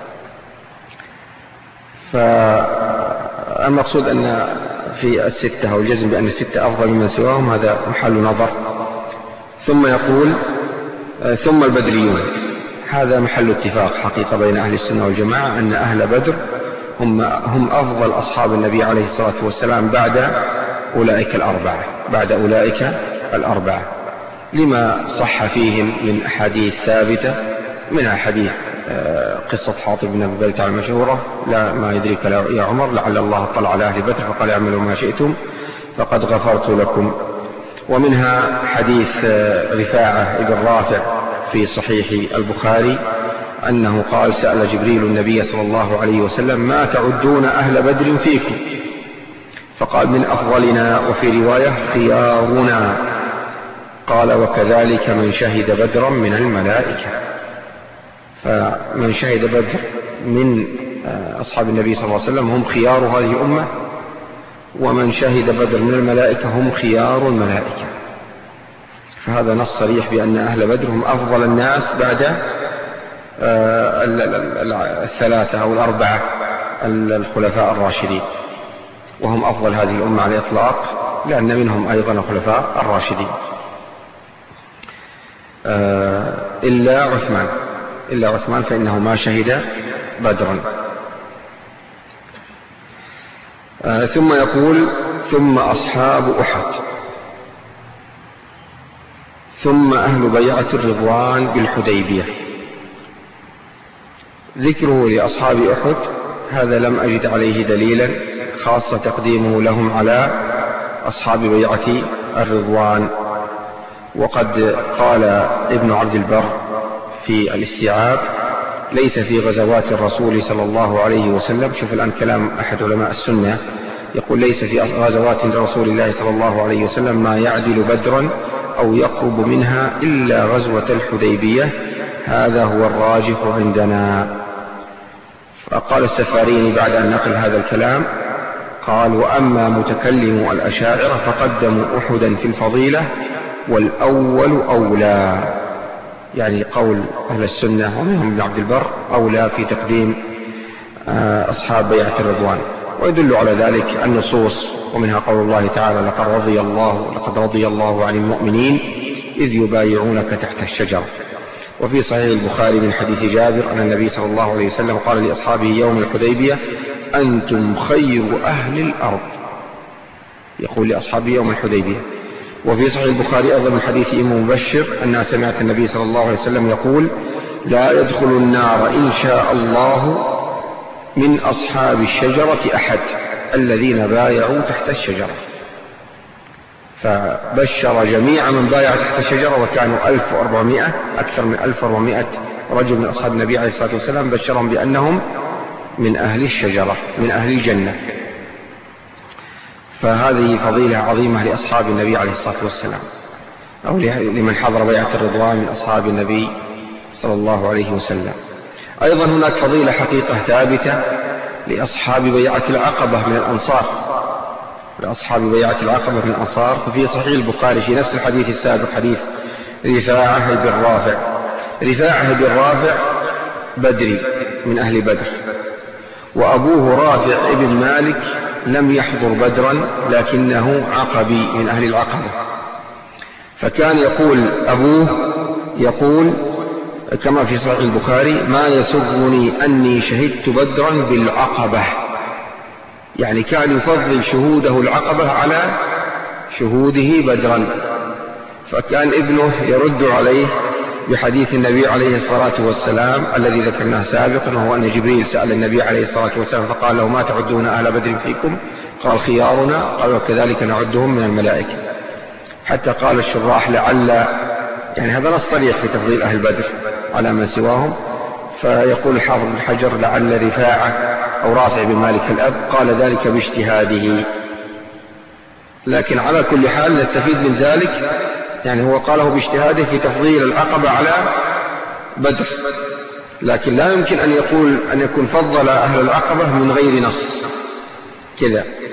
فالمقصود أن في الستة أو الجزم بأن الستة أفضل ممن سواهم هذا محل نظر. ثم يقول ثم البدريون، هذا محل اتفاق حقيقة بين أهل السنة والجماعة أن أهل بدر هم أفضل أصحاب النبي عليه الصلاة والسلام بعد أولئك الأربعة، لما صح فيهم من أحاديث ثابتة، منها حديث قصة حاطب بن أبي بلتع المشهورة: لا ما يدريك يا عمر لعل الله اطلع على أهل بدر فقال اعملوا ما شئتم فقد غفرت لكم. ومنها حديث رفاعة بن رافع في صحيح البخاري أنه قال: سأل جبريل النبي صلى الله عليه وسلم: ما تعدون أهل بدر فيكم؟ فقال: من أفضلنا، وفي رواية خيارنا. قال: وكذلك من شهد بدرا من الملائكة. فمن شهد بدر من أصحاب النبي صلى الله عليه وسلم هم خيار هذه الأمة، ومن شهد بدر من الملائكة هم خيار الملائكة. فهذا نص صريح بأن أهل بدر هم أفضل الناس بعد الثلاثة أو الأربعة الخلفاء الراشدين، وهم أفضل هذه الأمة على الإطلاق، لأن منهم أيضا الخلفاء الراشدين إلا عثمان فإنه ما شهد بدرا. ثم يقول: ثم أصحاب أحد، ثم أهل بيعة الرضوان بالحديبية. ذكره لأصحاب أحد هذا لم أجد عليه دليلا، خاصة تقديمه لهم على أصحاب بيعة الرضوان. وقد قال ابن عبد البر في الاستيعاب: ليس في غزوات الرسول صلى الله عليه وسلم، شوف الآن كلام أحد علماء السنة يقول: ليس في غزوات رسول الله صلى الله عليه وسلم ما يعدل بدرا أو يقرب منها إلا غزوة الحديبية، هذا هو الراجح عندنا. فقال السفاريني بعد أن نقل هذا الكلام قال: وأما متكلم الأشاعرة فقدموا أحدا في الفضيلة والأول أولى، يعني قول أهل السنة ومنهم ابن عبد البر أولى في تقديم أصحاب بيعة الرضوان. ويدل على ذلك النصوص، ومنها قول الله تعالى: لقد رضي الله عن المؤمنين إذ يبايعونك تحت الشجرة. وفي صحيح البخاري من حديث جابر أن النبي صلى الله عليه وسلم قال لأصحابه يوم الحديبية: أنتم خير أهل الأرض، يقول لأصحابه يوم الحديبية. وفي صحيح البخاري أيضا من حديث أم مبشر أنها سمعت النبي صلى الله عليه وسلم يقول: لا يدخل النار إن شاء الله من أصحاب الشجرة أحد الذين بايعوا تحت الشجرة. فبشر جميع من بايع تحت الشجرة، وكانوا 1400، أكثر من 1400 رجل من أصحاب النبي عليه الصلاة والسلام، بشرهم بأنهم من أهل الشجرة، من أهل الجنة. فهذه فضيلة عظيمة لأصحاب النبي عليه الصلاة والسلام، أو لمن حضر بيعة الرضوان من أصحاب النبي صلى الله عليه وسلم. أيضا هناك فضيلة حقيقة ثابتة لأصحاب بيعة العقبة من الأنصار، لأصحاب بيعة العقبة من الأنصار. ففي صحيح البخاري في نفس الحديث السابق حديث رفاعة بن رافع. رفاعة بن رافع بدري من أهل بدر، وأبوه رافع بن مالك لم يحضر بدرا لكنه عقبي من أهل العقبة. فكان يقول أبوه يقول كما في صحيح البخاري: ما يسرني أني شهدت بدرا بالعقبة، يعني كان يفضل شهوده العقبة على شهوده بدرا. فكان ابنه يرد عليه بحديث النبي عليه الصلاة والسلام الذي ذكرناه سابقا، وهو أن جبريل سأل النبي عليه الصلاة والسلام فقال له: ما تعدون أهل بدر فيكم؟ قال: خيارنا. قال: وكذلك نعدهم من الملائكة. حتى قال الشراح: لعل، يعني هذا نص صريح في تفضيل أهل بدر على من سواهم. فيقول الحافظ بن حجر: لعل رفاعة أو رافع بن مالك الأب قال ذلك باجتهاده. لكن على كل حال نستفيد من ذلك، يعني هو قاله باجتهاده في تفضيل العقبة على بدر، لكن لا يمكن أن يكون فضل أهل العقبة من غير نص كذا،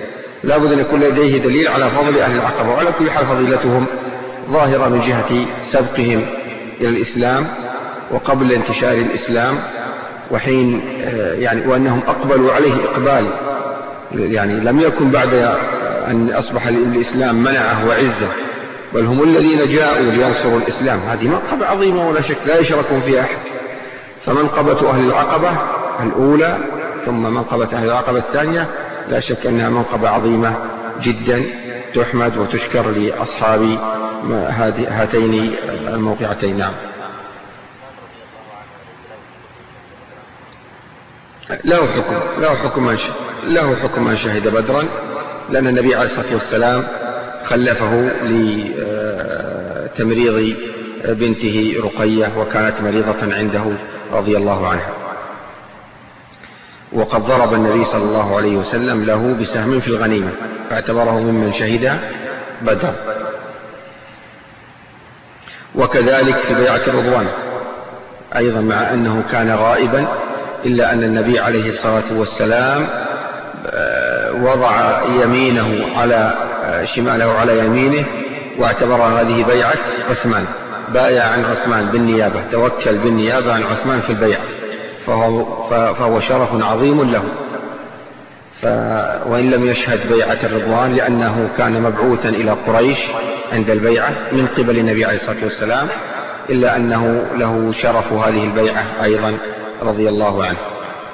لا بد أن يكون لديه دليل على فضل أهل العقبة. وعلى كل حال فضيلتهم ظاهرة من جهة سبقهم إلى الإسلام وقبل انتشار الإسلام، وحين وأنهم أقبلوا عليه إقبال، لم يكن بعد أن أصبح الإسلام منعه وعزه، بل هم الذين جاءوا لينصروا الإسلام. هذه منقبة عظيمة ولا شك لا يشركون فيها أحد. فمنقبة أهل العقبة الأولى ثم منقبة أهل العقبة الثانية لا شك أنها منقبة عظيمة جدا تحمد وتشكر لأصحاب هاتين الموقعتين. نعم. له حكم من شهد بدرا، لأن النبي عليه الصلاة والسلام خلفه لتمريض بنته رقية، وكانت مريضة عنده رضي الله عنها. وقد ضرب النبي صلى الله عليه وسلم له بسهم في الغنيمة، فاعتبره ممن شهد بدر. وكذلك في بيعة الرضوان أيضا، مع أنه كان غائبا، إلا أن النبي عليه الصلاة والسلام وضع يمينه على شماله على يمينه، واعتبر هذه بيعة عثمان، بايع عن عثمان بالنيابة، توكل بالنيابة عن عثمان في البيع، فهو شرف عظيم له. وإن لم يشهد بيعة الرضوان لأنه كان مبعوثا إلى قريش عند البيعة من قبل النبي عليه الصلاة والسلام، إلا أنه له شرف هذه البيعة أيضا رضي الله عنه.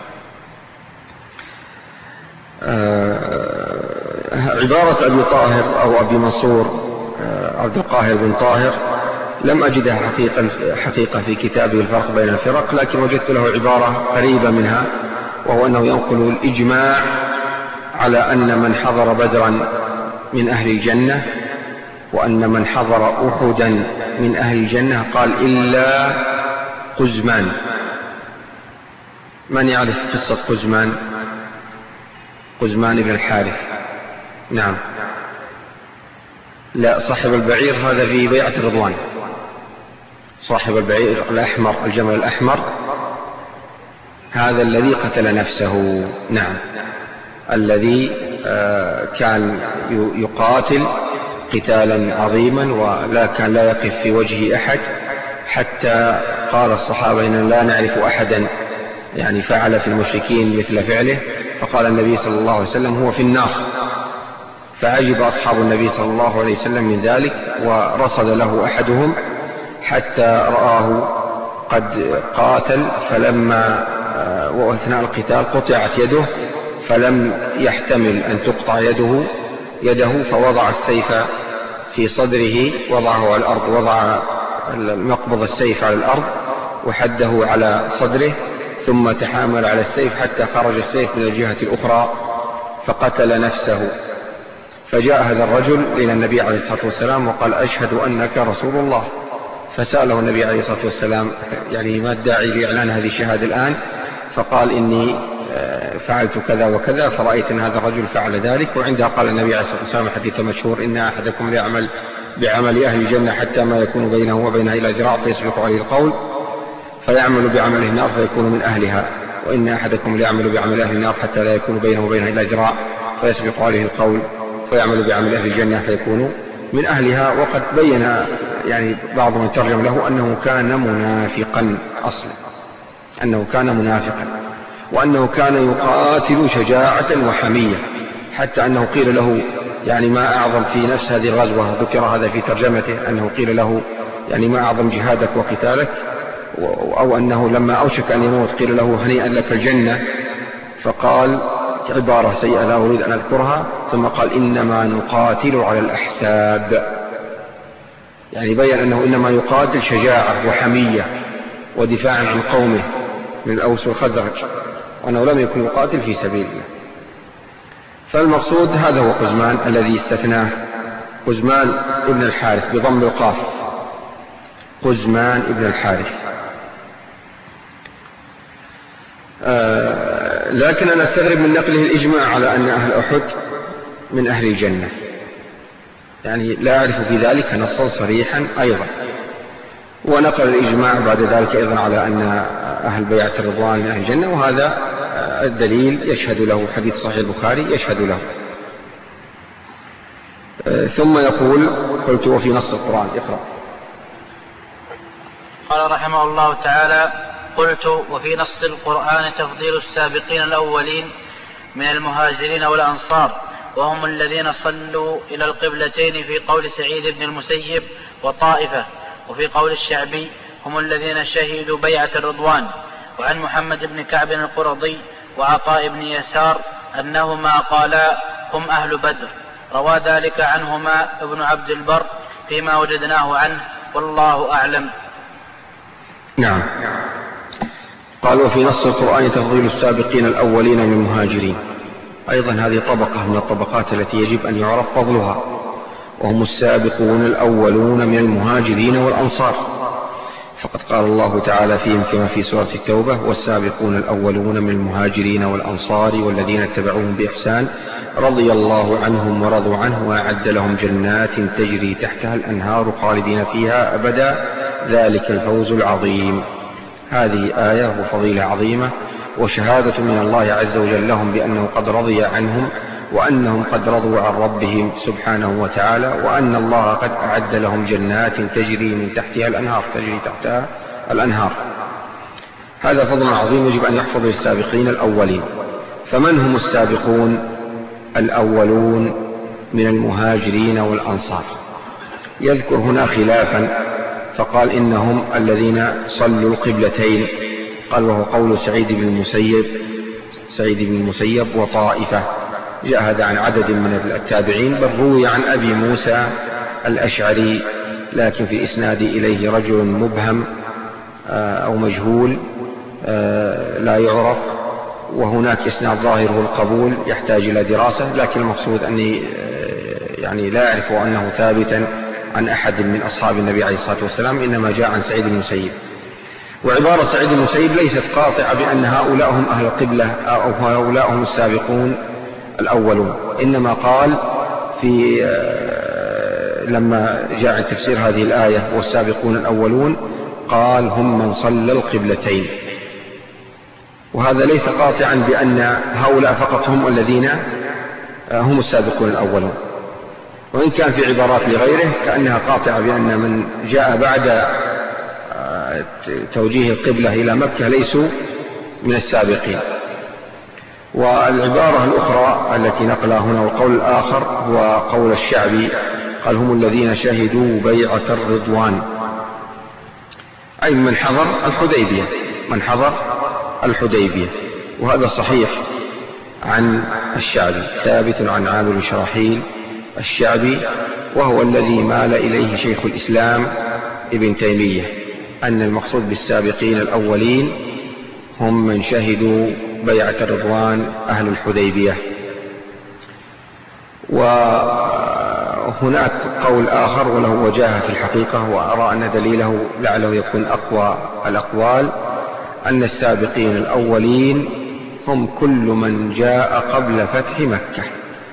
عبارة أبي طاهر أو أبي منصور عبد القاهر بن طاهر لم أجدها حقيقة في كتابه الفرق بين الفرق، لكن وجدت له عبارة قريبة منها، وهو أنه ينقل الإجماع على أن من حضر بدرا من أهل الجنة، وأن من حضر أحدا من أهل الجنة، قال إلا قزمان. من يعرف قصة قزمان؟ قزمان بن الحارث. نعم. لا، صاحب البعير هذا في بيعة الرضوان، صاحب البعير الأحمر، الجمل الأحمر، هذا الذي قتل نفسه. نعم، الذي كان يقاتل قتالا عظيما، ولا كان لا يقف في وجه أحد، حتى قال الصحابة إن لا نعرف أحدا فعل في المشركين مثل فعله، فقال النبي صلى الله عليه وسلم هو في النار. فعجب أصحاب النبي صلى الله عليه وسلم من ذلك، ورصد له أحدهم حتى رآه قد قاتل، فلما وأثناء القتال قطعت يده، فلم يحتمل أن تقطع يده، فوضع السيف في صدره، وضعه على الأرض، وضع مقبض السيف على الأرض وحده على صدره، ثم تحامل على السيف حتى خرج السيف من الجهة الأخرى فقتل نفسه. فجاء هذا الرجل إلى النبي عليه الصلاة والسلام وقال أشهد أنك رسول الله. فسأله النبي عليه الصلاة والسلام ما الداعي لإعلان هذه الشهادة الآن؟ فقال إني فعلت كذا وكذا، فرأيت أن هذا الرجل فعل ذلك. وعندها قال النبي عليه الصلاة والسلام حديث مشهور إن أحدكم ليعمل بعمل أهل الجنة حتى ما يكون بينه وبينها إلى ذراع فيسبق عليه القول فيعمل بعمله النار فيكون من أهلها، وإن أحدكم ليعمل بعمل أهل النار حتى لا يكون بينه وبينها إلى ذراع فيسبق عليه القول فيعمل بعمل أهل الجنة فيكون من أهلها. وقد بين بعض من ترجم له أنه كان منافقا أصلا، أنه كان منافقا، وأنه كان يقاتل شجاعة وحمية، حتى أنه قيل له ما أعظم في نفس هذه الغزوة، ذكر هذا في ترجمته، أنه قيل له ما أعظم جهادك وقتالك، أو أنه لما أوشك أن يموت قيل له هنيئا لك الجنة، فقال عبارة سيئة لا أريد أن أذكرها، ثم قال إنما نقاتل على الأحساب، بيّن أنه إنما يقاتل شجاعة وحمية ودفاعا عن قومه من الأوس والخزرج، وأنه لم يكن يقاتل في سبيل الله. فالمقصود هذا هو قزمان الذي استثناه، قزمان ابن الحارث بضم القاف، قزمان ابن الحارث. لكن أنا أستغرب من نقله الإجماع على أن أهل أحد من أهل الجنة، لا أعرف في ذلك نصا صريحا أيضا. ونقل الإجماع بعد ذلك أيضا على أن أهل بيعة الرضوان من أهل الجنة، وهذا الدليل يشهد له حديث صحيح البخاري يشهد له. ثم يقول قلت وفي نص القرآن. اقرأ. قال رحمه الله تعالى: قلت وفي نص القرآن تفضيل السابقين الأولين من المهاجرين والأنصار، وهم الذين صلوا إلى القبلتين في قول سعيد بن المسيب وطائفة، وفي قول الشعبي هم الذين شهدوا بيعة الرضوان. وعن محمد بن كعب القرظي وعطاء بن يسار أنهما قالا هم أهل بدر. روى ذلك عنهما ابن عبد البر فيما وجدناه عنه، والله أعلم. نعم. قال وفي نص القرآن تفضيل السابقين الأولين من المهاجرين. أيضا هذه طبقة من الطبقات التي يجب أن يعرف فضلها، وهم السابقون الأولون من المهاجرين والأنصار، فقد قال الله تعالى فيهم كما في سورة التوبة: والسابقون الأولون من المهاجرين والأنصار والذين اتبعوهم بإحسان رضي الله عنهم ورضوا عنه وأعد لهم جنات تجري تحتها الأنهار خالدين فيها أبدا ذلك الفوز العظيم. هذه آية وفضيلة عظيمة وشهادة من الله عز وجل لهم بأنه قد رضي عنهم، وأنهم قد رضوا عن ربهم سبحانه وتعالى، وأن الله قد أعد لهم جنات تجري من تحتها الأنهار، تجري تحتها الأنهار. هذا فضل عظيم يجب أن يحفظ السابقين الأولين. فمن هم السابقون الأولون من المهاجرين والأنصار؟ يذكر هنا خلافا، فقال إنهم الذين صلوا القبلتين، قال وهو قول سعيد بن المسيب وطائفة. جاء هذا عن عدد من التابعين، بل روي عن أبي موسى الأشعري، لكن في إسناد إليه رجل مبهم أو مجهول لا يعرف، وهناك إسناد ظاهره القبول يحتاج إلى دراسة، لكن المقصود أني يعني لا أعرف أنه ثابتا عن أحد من أصحاب النبي عليه الصلاة والسلام، إنما جاء عن سعيد بن المسيب. وعبارة سعيد بن المسيب ليست قاطعة بأن هؤلاء هم أهل القبلة أو هؤلاء هم السابقون الأولون، إنما قال في لما جاء عن تفسير هذه الآية والسابقون الأولون قال هم من صلى القبلتين، وهذا ليس قاطعا بأن هؤلاء فقط هم الذين هم السابقون الأولون، وإن كان في عبارات لغيره كأنها قاطعة بأن من جاء بعد توجيه القبلة إلى مكة ليسوا من السابقين. والعبارة الأخرى التي نقلها هنا والقول الآخر هو قول الشعبي، قال هم الذين شهدوا بيعة الرضوان، أي من حضر الحديبية، من حضر الحديبية. وهذا صحيح عن الشعبي، ثابت عن عامر بن شراحيل الشعبي، وهو الذي مال إليه شيخ الإسلام ابن تيمية، أن المقصود بالسابقين الأولين هم من شهدوا بيعة الرضوان أهل الحديبية. وهناك قول آخر وله وجاهة في الحقيقة، وأرى أن دليله لعله يكون أقوى الأقوال، أن السابقين الأولين هم كل من جاء قبل فتح مكة،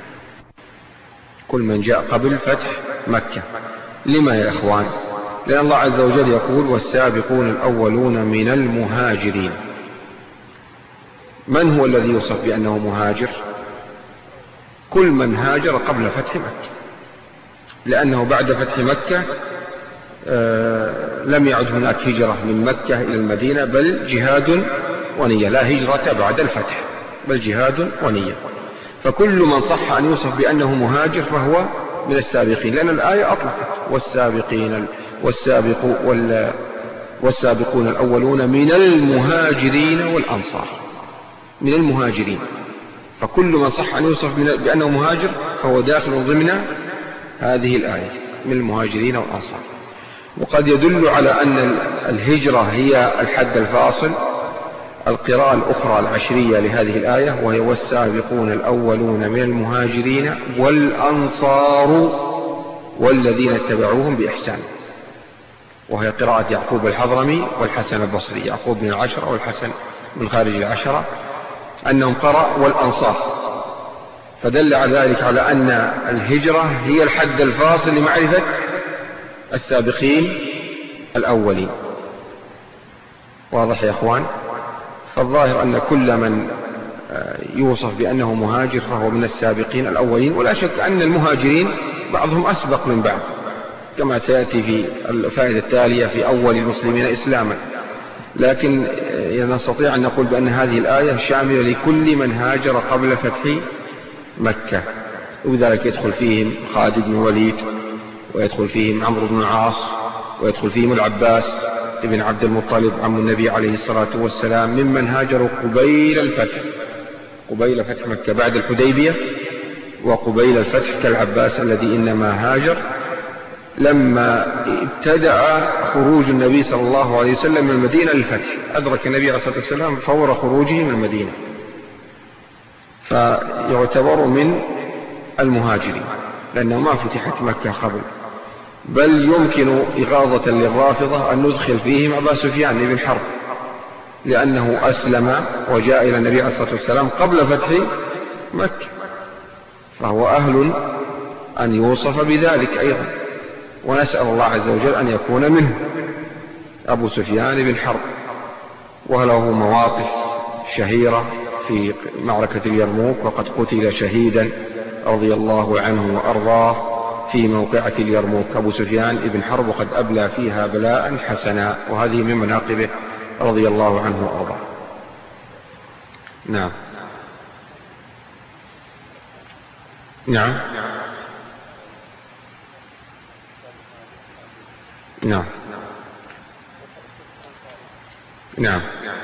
كل من جاء قبل فتح مكة. لما يا إخوان؟ لأن الله عز وجل يقول والسابقون الأولون من المهاجرين. من هو الذي يوصف بأنه مهاجر؟ كل من هاجر قبل فتح مكة، لأنه بعد فتح مكة لم يعد هناك هجرة من مكة إلى المدينة، بل جهاد ونية، لا هجرة بعد الفتح بل جهاد ونية. فكل من صح أن يوصف بأنه مهاجر فهو من السابقين، لأن الآية أطلقت والسابقون الأولون من المهاجرين والأنصار، من المهاجرين. فكل من صح أن يوصف بأنه مهاجر فهو داخل ضمن هذه الآية، من المهاجرين والأنصار. وقد يدل على أن الهجرة هي الحد الفاصل القراءة الأخرى العشرية لهذه الآية، وهي والسابقون الأولون من المهاجرين والأنصار والذين اتبعوهم بإحسان، وهي قراءة يعقوب الحضرمي والحسن البصري، يعقوب بن العشرة والحسن من خارج العشرة، أنهم قرأ والأنصار، فدل على ذلك على أن الهجرة هي الحد الفاصل لمعرفة السابقين الأولين. واضح يا أخوان؟ فالظاهر أن كل من يوصف بأنه مهاجر فهو من السابقين الأولين، ولا شك أن المهاجرين بعضهم أسبق من بعض، كما سيأتي في الفائدة التالية في أول المسلمين إسلاما. لكن نستطيع أن نقول بأن هذه الآية شاملة لكل من هاجر قبل فتح مكة، وبذلك يدخل فيهم خالد بن الوليد، ويدخل فيهم عمرو بن العاص، ويدخل فيهم العباس ابن عبد المطلب عم النبي عليه الصلاة والسلام، ممن هاجروا قبيل فتح مكة بعد الحديبية، وقبيل الفتح كالعباس الذي إنما هاجر لما ابتدأ خروج النبي صلى الله عليه وسلم من المدينة للفتح. أدرك النبي عليه الصلاة والسلام فور خروجه من المدينة، فيعتبر من المهاجرين لأنه ما فتحت مكة قبل. بل يمكن إغاظة للرافضة أن ندخل فيهم أبا سفيان بن حرب، لأنه أسلم وجاء إلى النبي عليه الصلاة والسلام قبل فتح مكة، فهو أهل أن يوصف بذلك أيضا، ونسأل الله عز وجل أن يكون منه أبو سفيان بن حرب. وله مواقف شهيرة في معركة اليرموك، وقد قتل شهيدا رضي الله عنه وأرضاه في موقعة اليرموك أبو سفيان بن حرب، وقد أبلى فيها بلاء حسنا، وهذه من مناقبه رضي الله عنه وأرضاه. نعم نعم نعم نعم.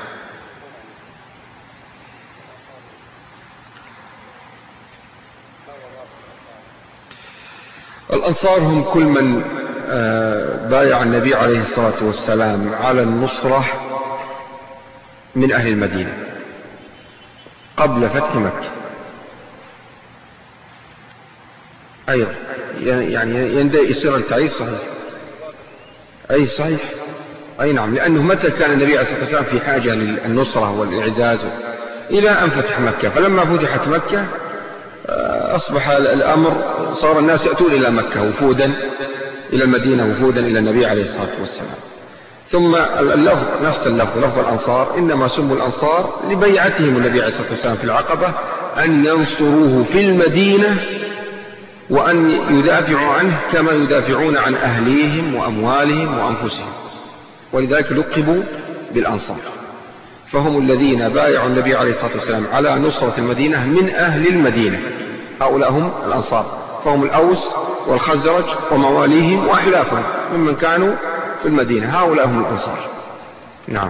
الأنصار هم كل من بايع النبي عليه الصلاة والسلام على النصرة من أهل المدينة قبل فتح مكة أيضا، يعني يصير التعريف صحيح. أي صحيح، أي نعم، لأنه متى كان النبي عليه الصلاة والسلام في حاجة للنصرة والإعزاز إلى أن فتح مكة، فلما فتحت مكة أصبح الأمر صار الناس يأتون إلى مكة وفودا، إلى المدينة وفودا إلى النبي عليه الصلاة والسلام. ثم اللفظ نفس اللفظ، لفظ الأنصار، إنما سموا الأنصار لبيعتهم النبي عليه الصلاة والسلام في العقبة أن ينصروه في المدينة وأن يدافعوا عنه كما يدافعون عن أهليهم وأموالهم وأنفسهم، ولذلك لقبوا بالأنصار. فهم الذين بايعوا النبي عليه الصلاة والسلام على نصرة المدينة من أهل المدينة، هؤلاء هم الأنصار، فهم الأوس والخزرج ومواليهم وأحلافهم ممن كانوا في المدينة، هؤلاء هم الأنصار. نعم.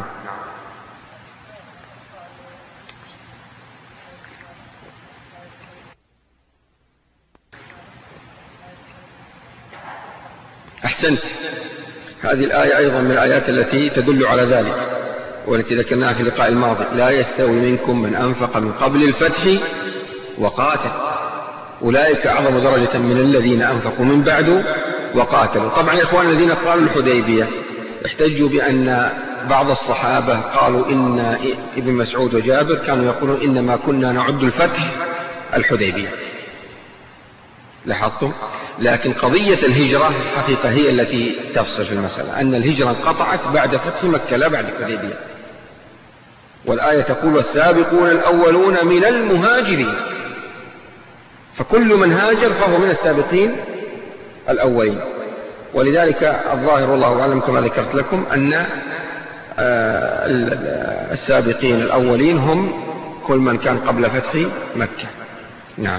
أحسنت. هذه الآية أيضا من الآيات التي تدل على ذلك، والتي ذكرناها في اللقاء الماضي: لا يستوي منكم من أنفق من قبل الفتح وقاتل، أولئك أعظم درجة من الذين أنفقوا من بعد وقاتلوا. طبعا يا إخوان الذين قالوا الحديبية احتجوا بأن بعض الصحابة قالوا إن ابن مسعود وجابر كانوا يقولون إنما كنا نعد الفتح الحديبية، لاحظتم؟ لكن قضية الهجرة حقيقة هي التي تفصل في المسألة، أن الهجرة انقطعت بعد فتح مكة لا بعد الحديبية، والآية تقول: والسابقون الأولون من المهاجرين، فكل من هاجر فهو من السابقين الأولين. ولذلك الظاهر والله أعلم كما ذكرت لكم أن السابقين الأولين هم كل من كان قبل فتح مكة. نعم.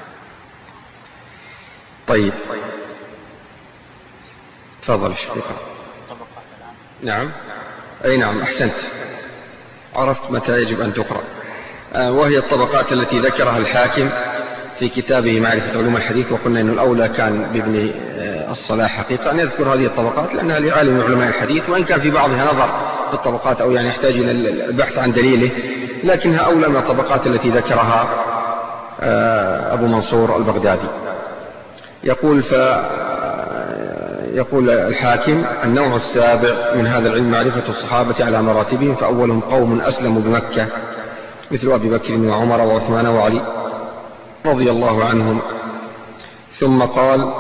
طيب، تفضل الشيخ. نعم، أي نعم، أحسنت، عرفت متى يجب أن تقرأ. وهي الطبقات التي ذكرها الحاكم في كتابه معرفة علوم الحديث، وقلنا أن الأولى كان بابن الصلاح حقيقة أن يذكر هذه الطبقات لأنها لعالم من علماء الحديث، وإن كان في بعضها نظر في الطبقات أو يعني يحتاج إلى البحث عن دليله، لكنها أولى من الطبقات التي ذكرها أبو منصور البغدادي. يقول الحاكم: النوع السابع من هذا العلم معرفة الصحابة على مراتبهم، فأولهم قوم أسلموا بمكة مثل أبي بكر وعمر وعثمان وعلي رضي الله عنهم. ثم قال،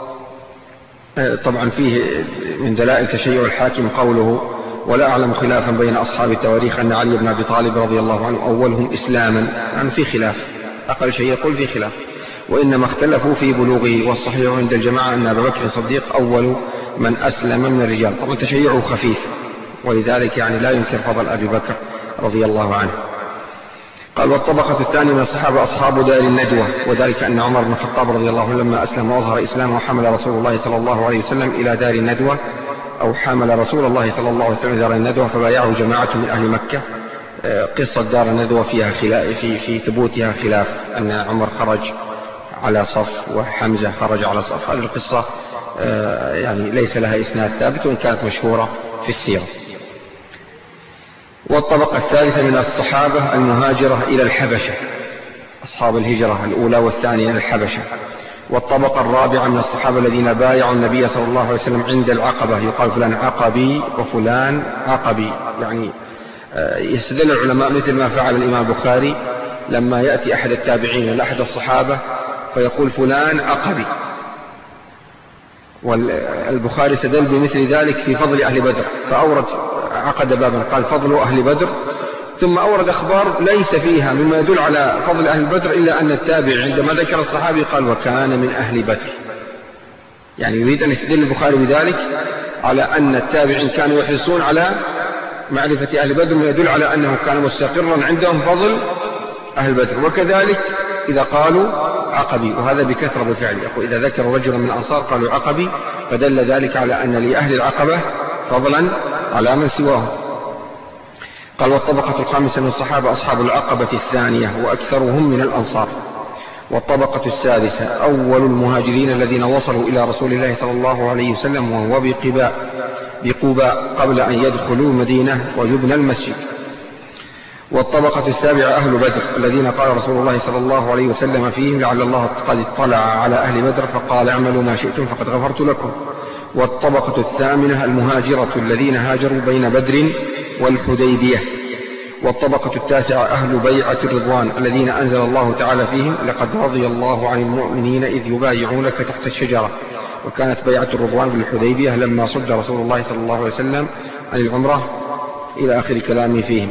طبعا فيه من دلائل تشيع الحاكم قوله: ولا أعلم خلافا بين أصحاب التواريخ أن علي بن أبي طالب رضي الله عنه أولهم إسلاما. يعني في خلاف، أقل شيء يقول في خلاف. وإنما اختلفوا في بلوغه، والصحيح عند الجماعة أن أبا بكر الصديق أول من أسلم من الرجال. طبعا تشيعه خفيف، ولذلك يعني لا ينكر فضل أبي بكر رضي الله عنه. قال: والطبقة الثانية من الصحابة أصحاب دار الندوة، وذلك أن عمر بن الخطاب رضي الله عنه لما أسلم وأظهر إسلامه حمل رسول الله صلى الله عليه وسلم إلى دار الندوة، أو حمل رسول الله صلى الله عليه وسلم دار الندوة، فبايعه جماعة من أهل مكة. قصة دار الندوة فيها خلاف في ثبوتها خلاف، أن عمر خرج على صف وحمزة خرج على صف. هذه القصة يعني ليس لها إسناد ثابت، وإن كانت مشهورة في السيرة. والطبقة الثالثة من الصحابة المهاجرة إلى الحبشة، أصحاب الهجرة الأولى والثانية إلى الحبشة. والطبقة الرابعة من الصحابة الذين بايعوا النبي صلى الله عليه وسلم عند العقبة، يقال فلان عقبي وفلان عقبي. يعني يستدل العلماء مثل ما فعل الإمام البخاري لما يأتي أحد التابعين ولا أحد الصحابة فيقول فلان عقبي، والبخاري استدل بمثل ذلك في فضل أهل بدر، فأورد عقد بابا قال فضل أهل بدر، ثم أورد أخبار ليس فيها مما يدل على فضل أهل بدر إلا أن التابع عندما ذكر الصحابي قال وكان من أهل بدر. يعني يريد أن يستدل البخاري بذلك على أن التابعين كانوا يحرصون على معرفة أهل بدر، ما يدل على أنه كان مستقرا عندهم فضل أهل بدر. وكذلك إذا قالوا عقبي، وهذا بكثرة بالفعل، يقول إذا ذكروا رجلا من الأنصار قالوا عقبي، فدل ذلك على أن لأهل العقبة فضلا على من سواهم. قال: والطبقة الخامسة من الصحابة أصحاب العقبة الثانية، وأكثرهم من الأنصار. والطبقة السادسة أول المهاجرين الذين وصلوا إلى رسول الله صلى الله عليه وسلم وهو بقباء قبل أن يدخلوا المدينة ويبنى المسجد. والطبقة السابعة أهل بدر الذين قال رسول الله صلى الله عليه وسلم فيهم لعل الله قد اطلع على أهل بدر فقال اعملوا ما شئتم فقد غفرت لكم. والطبقة الثامنة المهاجرة الذين هاجروا بين بدر والحديبية. والطبقة التاسعة أهل بيعة الرضوان الذين أنزل الله تعالى فيهم لقد رضي الله عن المؤمنين إذ يبايعونك تحت الشجرة. وكانت بيعة الرضوان بالحديبية لما صد رسول الله صلى الله عليه وسلم عن العمرة إلى آخر كلامه فيهم.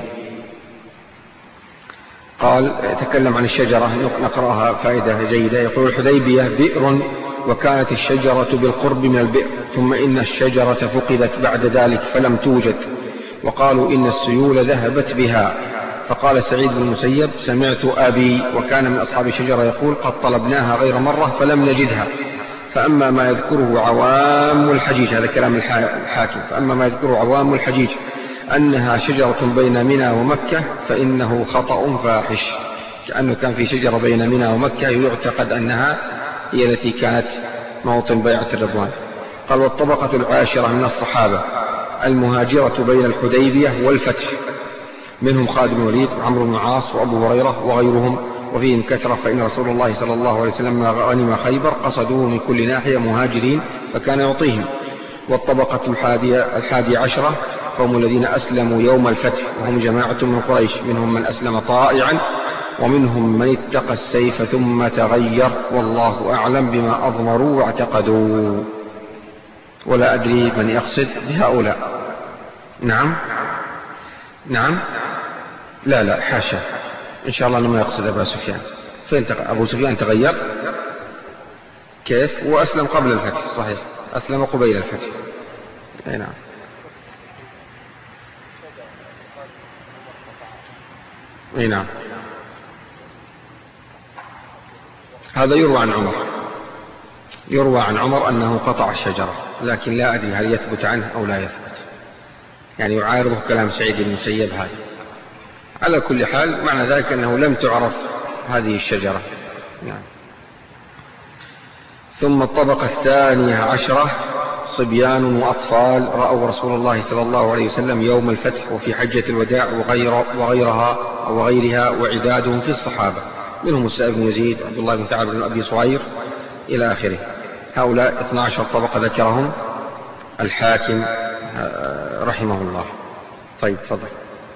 قال: تكلم عن الشجرة، نقرأها فائدة جيدة. يقول: الحديبية بئر، وكانت الشجرة بالقرب من البئر، ثم إن الشجرة فقدت بعد ذلك فلم توجد، وقالوا إن السيول ذهبت بها. فقال سعيد بن المسيب: سمعت أبي وكان من أصحاب الشجرة يقول: قد طلبناها غير مرة فلم نجدها. فأما ما يذكره عوام الحجيج، هذا كلام الحاكم، فأما ما يذكره عوام الحجيج أنها شجرة بين منى ومكة فإنه خطأ فاحش، كأنه كان في شجرة بين منى ومكة يعتقد أنها هي التي كانت موطن بيعة الرضوان. قال: والطبقة العاشرة من الصحابة المهاجرة بين الحديبية والفتح، منهم خالد بن الوليد وعمرو بن العاص وأبو هريرة وغيرهم، وفيهم كثرة، فإن رسول الله صلى الله عليه وسلم لما غنم خيبر قصدوه من كل ناحية مهاجرين فكان يعطيهم. والطبقة الحادية عشرة هم الذين أسلموا يوم الفتح، وهم جماعة من قريش، منهم من أسلم طائعا ومنهم من اتقى السيف ثم تغير، والله أعلم بما أضمروا واعتقدوا. ولا أدري من يقصد بهؤلاء. نعم لا حاشا، إن شاء الله لما يقصد أبا سفيان. فين أبو سفيان تغير كيف؟ وأسلم قبل الفتح، صحيح، أسلم قبيل الفتح. أي نعم. أي نعم. هذا يروى عن عمر أنه قطع الشجرة، لكن لا أدري هل يثبت عنه أو لا يثبت، يعني يعارضه كلام سعيد بن المسيب هذا. على كل حال معنى ذلك أنه لم تعرف هذه الشجرة. يعني. ثم الطبقة الثانية عشرة صبيان وأطفال رأوا رسول الله صلى الله عليه وسلم يوم الفتح وفي حجة الوداع وغيرها وعدادهم في الصحابة، منهم السائب بن يزيد، عبد الله بن كعب بن أبي صعير إلى آخره. هؤلاء 12 طبقة ذكرهم الحاكم رحمه الله. طيب تفضل.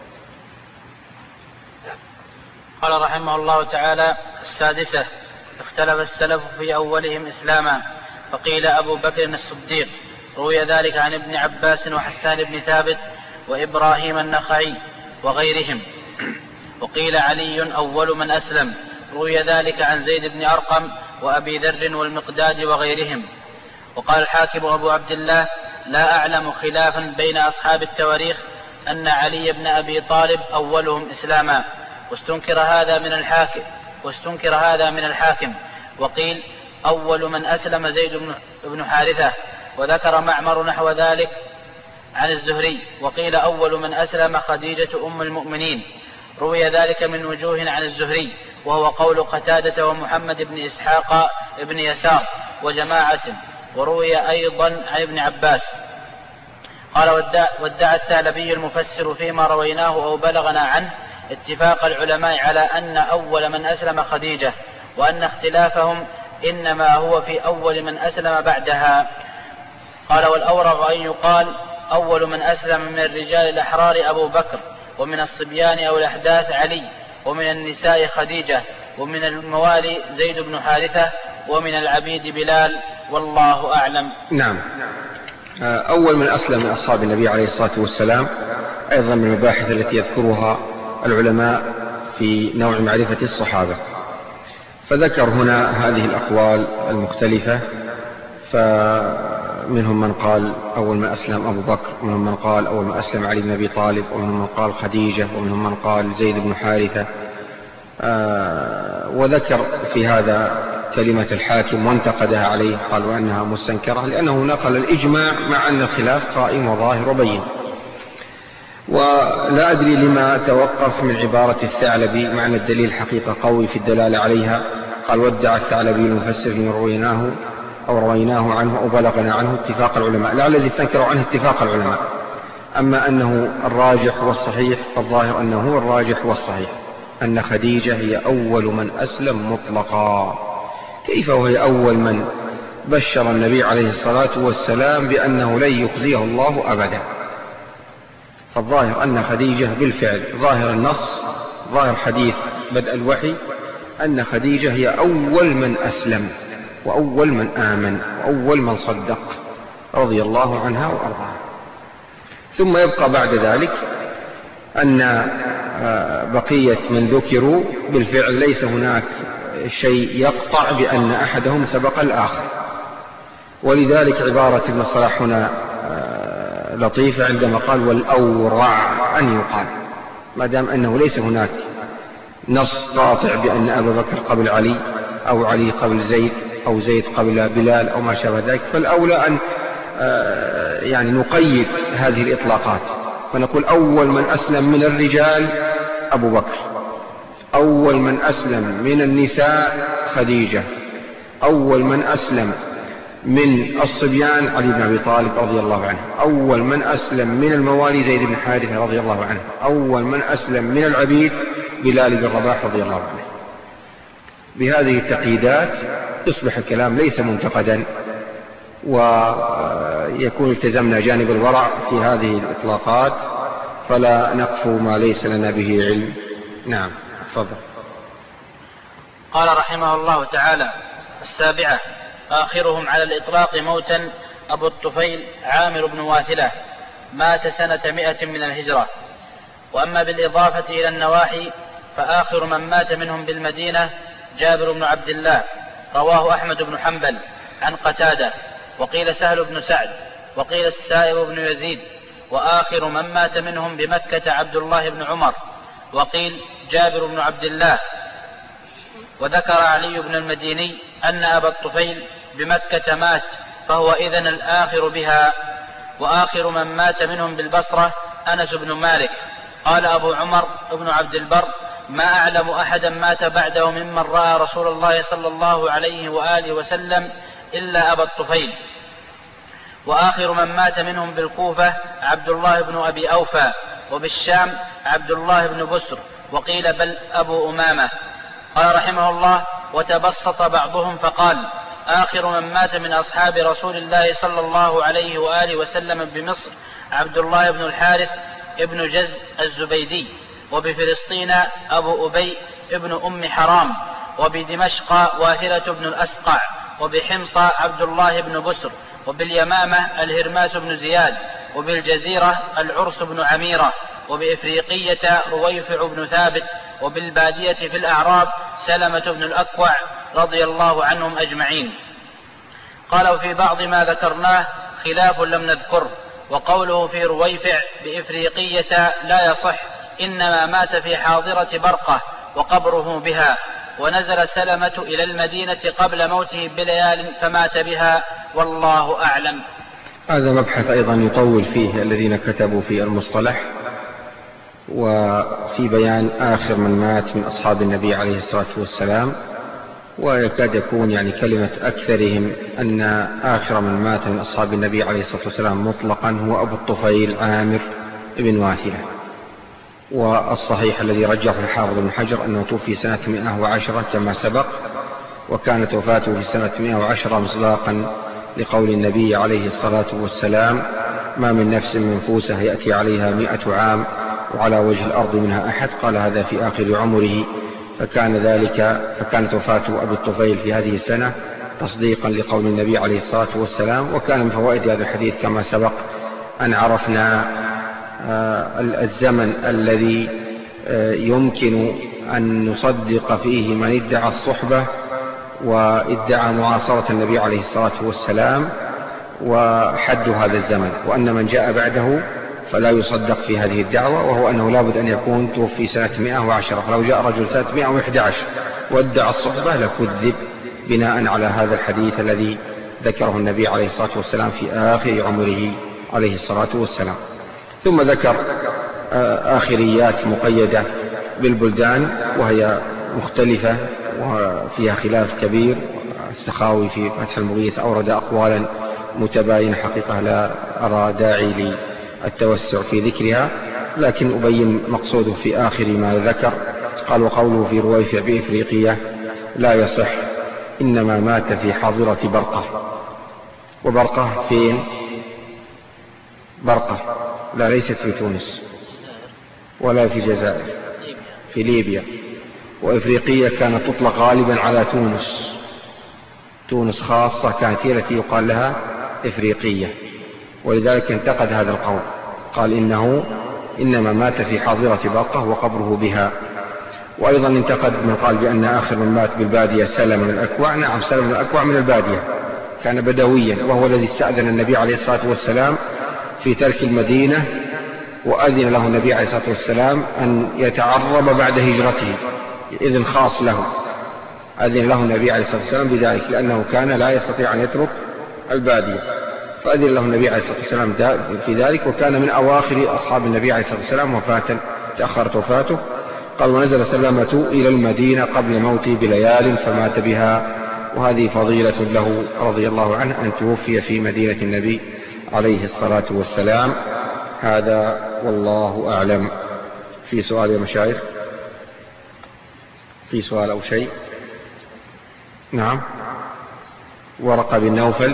قال رحمه الله تعالى: السادسة اختلف السلف في أولهم إسلاما، فقيل أبو بكر الصديق، روي ذلك عن ابن عباس وحسان بن ثابت وإبراهيم النخعي وغيرهم، وقيل علي أول من أسلم، روي ذلك عن زيد بن أرقم وأبي ذر والمقداد وغيرهم. وقال الحاكم أبو عبد الله: لا أعلم خلافا بين أصحاب التواريخ أن علي بن أبي طالب أولهم إسلاما، واستنكر هذا من الحاكم، وقيل أول من أسلم زيد بن حارثة، وذكر معمر نحو ذلك عن الزهري، وقيل أول من أسلم خديجة أم المؤمنين. روي ذلك من وجوه عن الزهري، وهو قول قتادة ومحمد بن إسحاق بن يسار وجماعة، وروي أيضا عن ابن عباس. قال: وادعى الثعلبي المفسر فيما رويناه أو بلغنا عنه اتفاق العلماء على أن أول من أسلم خديجة، وأن اختلافهم إنما هو في أول من أسلم بعدها. قال: والأورع أن يقال أول من أسلم من الرجال الأحرار أبو بكر، ومن الصبيان أو الأحداث علي، ومن النساء خديجة، ومن الموالي زيد بن حارثة، ومن العبيد بلال، والله أعلم. نعم. أول من أسلم من أصحاب النبي عليه الصلاة والسلام أيضا من المباحث التي يذكرها العلماء في نوع معرفة الصحابة، فذكر هنا هذه الأقوال المختلفة، فمنهم من قال أول من أسلم أبو بكر، ومنهم من قال أول من أسلم علي بن أبي طالب، ومنهم من قال خديجة، ومنهم من قال زيد بن حارثة. وذكر في هذا كلمة الحاكم وانتقدها عليه، قال وأنها مستنكرة، لأنه نقل الإجماع مع أن الخلاف قائم وظاهر وبين. ولا أدري لما توقف من عبارة الثعلبي، مع أن الدليل حقيقة قوي في الدلالة عليها. قال: وادعى الثعلبي المفسر فيما رويناه عنه أو بلغنا عنه اتفاق العلماء. لا، الذي استنكروا عنه اتفاق العلماء، أما أنه الراجح والصحيح فالظاهر أنه هو الراجح والصحيح، أن خديجة هي أول من أسلم مطلقا. كيف وهي أول من بشر النبي عليه الصلاة والسلام بأنه لن يخزيه الله أبدا؟ فالظاهر أن خديجة بالفعل، ظاهر النص، ظاهر حديث بدء الوحي، أن خديجة هي أول من أسلم، وأول من آمن، وأول من صدق، رضي الله عنها وأرضاها. ثم يبقى بعد ذلك أن بقية من ذكروا بالفعل ليس هناك شيء يقطع بأن أحدهم سبق الآخر، ولذلك عبارة ابن الصلاح هنا لطيفة عندما قال: والأورع أن يقال، ما دام أنه ليس هناك نص قاطع بأن أبا بكر قبل علي، أو علي قبل زيد، أو زيد قبل بلال، أو ما شابه ذلك، فالأولى أن يعني نقيد هذه الإطلاقات، فنقول أول من أسلم من الرجال أبو بكر، أول من أسلم من النساء خديجة، أول من أسلم من الصبيان علي بن أبي طالب رضي الله عنه، أول من أسلم من الموالي زيد بن حارثة رضي الله عنه، أول من أسلم من العبيد بلال بن رباح رضي الله عنه. بهذه التقييدات يصبح الكلام ليس منتقدا، ويكون التزمنا جانب الورع في هذه الإطلاقات، فلا نقف ما ليس لنا به علم. نعم، تفضل. قال رحمه الله تعالى: السابعة: آخرهم على الإطلاق موتا أبو الطفيل عامر بن واثلة، مات سنة 100 من الهجرة. وأما بالإضافة إلى النواحي فآخر من مات منهم بالمدينة جابر بن عبد الله، رواه أحمد بن حنبل عن قتادة، وقيل سهل بن سعد، وقيل السائب بن يزيد. وآخر من مات منهم بمكة عبد الله بن عمر، وقيل جابر بن عبد الله. وذكر علي بن المديني أن أبا الطفيل بمكة مات، فهو إذن الآخر بها. وآخر من مات منهم بالبصرة أنس بن مالك. قال أبو عمر بن عبد البر: ما أعلم أحدا مات بعده ممن رأى رسول الله صلى الله عليه وآله وسلم إلا أبا الطفيل. وآخر من مات منهم بالكوفة عبد الله بن أبي أوفى، وبالشام عبد الله بن بسر، وقيل بل أبو أمامة. قال رحمه الله: وتبسط بعضهم فقال: آخر من مات من أصحاب رسول الله صلى الله عليه وآله وسلم بمصر عبد الله بن الحارث ابن جز الزبيدي، وبفلسطين أبو أبي ابن أم حرام، وبدمشق واثلة بن الأسقع، وبحمص عبد الله بن بسر، وباليمامة الهرماس بن زياد، وبالجزيرة العرس بن عميرة، وبإفريقية رويفع بن ثابت، وبالبادية في الأعراب سلمة بن الأكوع، رضي الله عنهم أجمعين. قال: وفي بعض ما ذكرناه خلاف لم نذكره، وقوله في رويفع بإفريقية لا يصح، إنما مات في حاضرة برقة وقبره بها، ونزل سلمة إلى المدينة قبل موته بليال فمات بها، والله أعلم. هذا مبحث أيضا يطول فيه الذين كتبوا في المصطلح، وفي بيان آخر من مات من أصحاب النبي عليه الصلاة والسلام، ويكاد يكون يعني كلمة أكثرهم أن آخر من مات من أصحاب النبي عليه الصلاة والسلام مطلقا هو أبو الطفيل عامر بن واثلة. والصحيح الذي رجح الحافظ بن حجر أنه توفي سنة 110 كما سبق، وكانت وفاته في سنة 110 مصداقا لقول النبي عليه الصلاة والسلام: ما من نفس منفوسة يأتي عليها 100 عام وعلى وجه الأرض منها أحد. قال هذا في آخر عمره، فكانت وفاة أبي الطفيل في هذه السنة تصديقا لقول النبي عليه الصلاة والسلام. وكان من فوائد هذا الحديث كما سبق أن عرفنا الزمن الذي يمكن أن نصدق فيه من ادعى الصحبة وادعى معاصرة النبي عليه الصلاة والسلام، وحد هذا الزمن، وأن من جاء بعده فلا يصدق في هذه الدعوة، وهو أنه لا بد أن يكون توفي سنة 110. فلو جاء رجل سنة 111 وادعى الصحبة لكذب بناء على هذا الحديث الذي ذكره النبي عليه الصلاة والسلام في آخر عمره عليه الصلاة والسلام. ثم ذكر آخريات مقيدة بالبلدان وهي مختلفة وفيها خلاف كبير. السخاوي في فتح المغيث أورد أقوالا متباينة، حقيقة لا أرى داعي للتوسع في ذكرها، لكن أبين مقصوده في آخر ما ذكر. قال: وقوله في رويفع بإفريقية لا يصح، إنما مات في حاضرة برقة. وبرقة فين؟ برقة لا ليست في تونس ولا في الجزائر، في ليبيا. وإفريقية كانت تطلق غالبا على تونس خاصة كانت هي التي يقال لها إفريقية، ولذلك انتقد هذا القول، قال إنه إنما مات في حاضرة برقة وقبره بها. وأيضا انتقد من قال بأن آخر من مات بالبادية سلم من الأكوع. نعم، سلم من الأكوع من البادية، كان بدويا، وهو الذي استأذن النبي عليه الصلاة والسلام في ترك المدينة، وأذن له النبي عليه الصلاة والسلام أن يتعرب بعد هجرته، إذن خاص له، أذن له النبي عليه الصلاة والسلام بذلك، لأنه كان لا يستطيع أن يترك البادية، فأذن له النبي عليه الصلاة والسلام في ذلك. وكان من أواخر أصحاب النبي عليه الصلاة والسلام وفاة، تأخرت وفاته. قال: ونزل سلمة إلى المدينة قبل موته بليال فمات بها. وهذه فضيلة له رضي الله عنه أن توفي في مدينة النبي عليه الصلاة والسلام. هذا والله أعلم. في سؤال يا مشايخ؟ في سؤال أو شيء؟ نعم. ورقة بن نوفل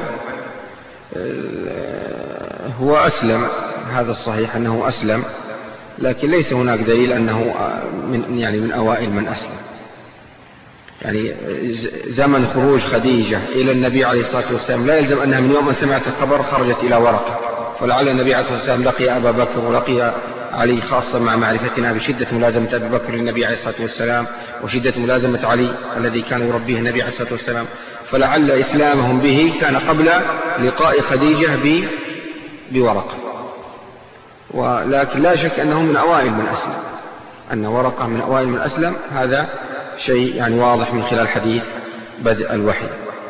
هو أسلم، هذا الصحيح أنه أسلم، لكن ليس هناك دليل أنه من أوائل من أسلم. يعني زمن خروج خديجة إلى النبي عليه الصلاة والسلام لا يلزم أنها من يوم أن سمعت الخبر خرجت إلى ورقة، فلعل النبي عليه الصلاة والسلام لقي أبا بكر ولقي علي، خاصة مع معرفتنا بشدة ملازمة أبي بكر للنبي عليه الصلاة والسلام وشدة ملازمة علي الذي كان يربيه النبي عليه الصلاة والسلام، فلعل إسلامهم به كان قبل لقاء خديجة بورقة. ولكن لا شك أنه من أوائل من أسلم، أن ورقة من أوائل من أسلم، هذا شيء يعني واضح من خلال حديث بدء الوحي.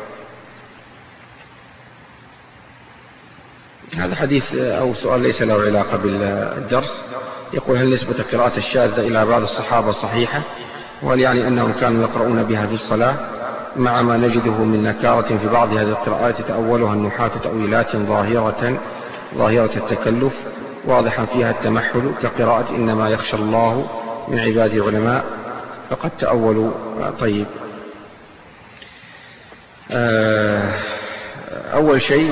هذا حديث أو سؤال ليس له علاقة بالدرس. يقول: هل نسبة قراءة الشاذة إلى بعض الصحابة صحيحة؟ وهل يعني أنهم كانوا يقرؤون بها في الصلاة، مع ما نجده من نكارة في بعض هذه القراءات تأولها النحاة تأويلات ظاهرة التكلف واضحا فيها التمحل، كقراءة إنما يخشى الله من عباد العلماء، فقد تأولوا. طيب، أول شيء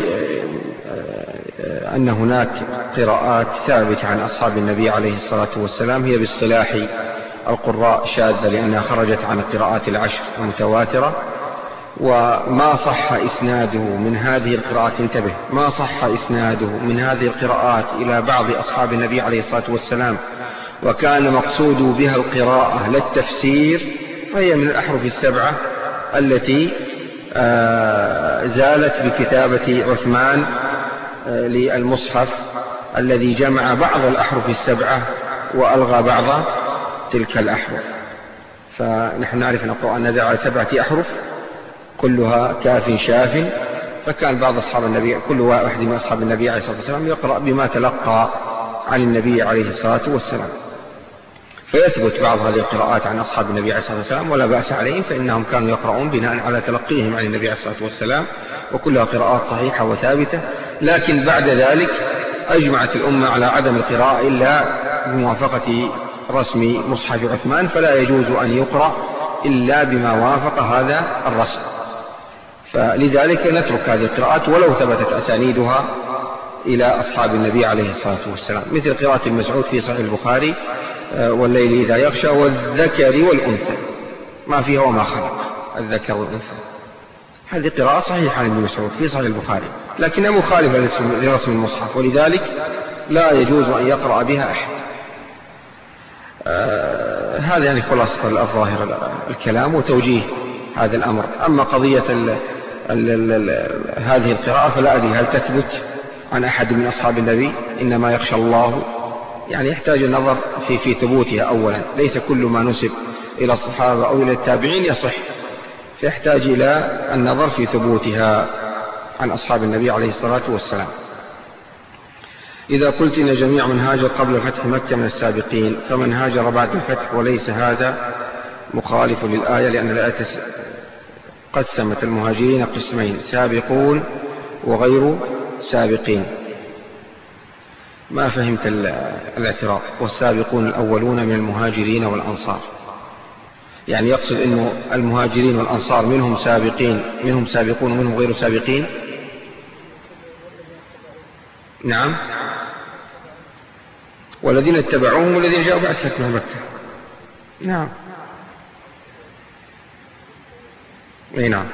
أن هناك قراءات ثابتة عن أصحاب النبي عليه الصلاة والسلام هي باصطلاح القراء شاذة، لأنها خرجت عن القراءات العشر المتواترة، وما صح إسناده من هذه القراءات، انتبه، ما صح إسناده من هذه القراءات إلى بعض أصحاب النبي عليه الصلاة والسلام وكان مقصود بها القراءة لا التفسير، فهي من الأحرف السبعة التي زالت بكتابة عثمان للمصحف الذي جمع بعض الأحرف السبعة وألغى بعض تلك الأحرف. فنحن نعرف أن القرآن نزل على 7 أحرف كلها كاف شاف، فكان بعض أصحاب النبي كل واحد من أصحاب النبي عليه الصلاة والسلام يقرأ بما تلقى عن النبي عليه الصلاة والسلام، فيثبت بعض هذه القراءات عن أصحاب النبي عليه الصلاة والسلام ولا بأس عليهم، فإنهم كانوا يقرؤون بناء على تلقيهم عن النبي عليه الصلاة والسلام، وكلها قراءات صحيحة وثابتة. لكن بعد ذلك أجمعت الأمة على عدم القراءة إلا بموافقة رسم مصحف عثمان، فلا يجوز أن يقرأ إلا بما وافق هذا الرسم. فلذلك نترك هذه القراءات ولو ثبتت أسانيدها إلى أصحاب النبي عليه الصلاة والسلام، مثل قراءة ابن مسعود في صحيح البخاري والليل إذا يغشى والذكر والأنثى، ما فيها وما خلق الذكر والأنثى. هذه قراءة صحيحة عن ابن مسعود في صحيح البخاري، لكنها مخالفة لرسم المصحف، ولذلك لا يجوز أن يقرأ بها أحد. هذا يعني خلاصة الظاهر الكلام وتوجيه هذا الأمر. أما قضية هذه القراءة فلا أدري هل تثبت عن أحد من أصحاب النبي، إنما يخشى الله، يعني يحتاج النظر في ثبوتها أولا، ليس كل ما نسب إلى الصحابة أو إلى التابعين يصح، فيحتاج إلى النظر في ثبوتها عن أصحاب النبي عليه الصلاة والسلام. إذا قلت إن جميع من هاجر قبل فتح مكة من السابقين، فمن هاجر بعد الفتح وليس هذا مخالف للآية، لأن الآية قسمت المهاجرين قسمين، سابقون وغير سابقين. ما فهمت الاعتراض. والسابقون الأولون من المهاجرين والأنصار، يعني يقصد أنه المهاجرين والأنصار منهم سابقون ومنهم غير سابقين. نعم، والذين اتبعوهم والذين جاءوا بعد فتح مكة. نعم، أي نعم.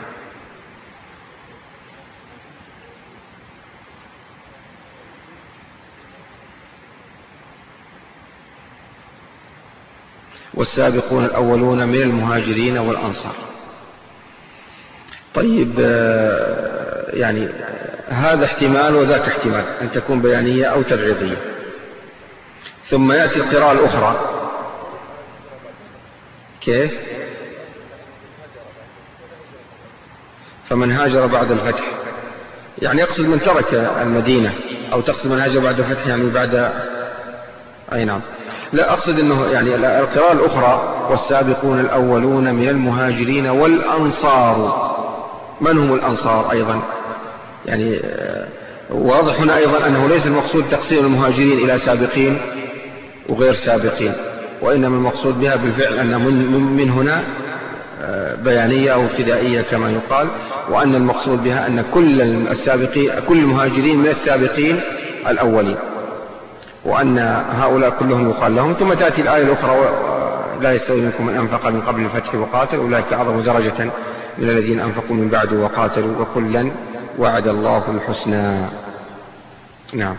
والسابقون الأولون من المهاجرين والأنصار. طيب، يعني هذا احتمال وذاك احتمال أن تكون بيانية أو تبعيضية. ثم يأتي القراءة الأخرى. كيف؟ فمن هاجر بعد الفتح، يعني يقصد من ترك المدينة، أو تقصد من هاجر بعد الفتح يعني بعد. أي نعم. لا، أقصد أنه يعني القراءة الأخرى والسابقون الأولون من المهاجرين والأنصار. من هم الأنصار أيضا؟ يعني واضح هنا أيضا أنه ليس المقصود تقسيم المهاجرين إلى سابقين وغير سابقين، وإنما المقصود بها بالفعل أن من هنا بيانية أو ابتدائية كما يقال، وأن المقصود بها أن كل المهاجرين من السابقين الأولين، وأن هؤلاء كلهم يقال لهم. ثم تأتي الآية الأخرى: لا يستوي منكم من أنفق من قبل الفتح وقاتل، أولئك أعظم درجة من الذين أنفقوا من بعد وقاتلوا، وكلا وعد الله الحسنى. نعم.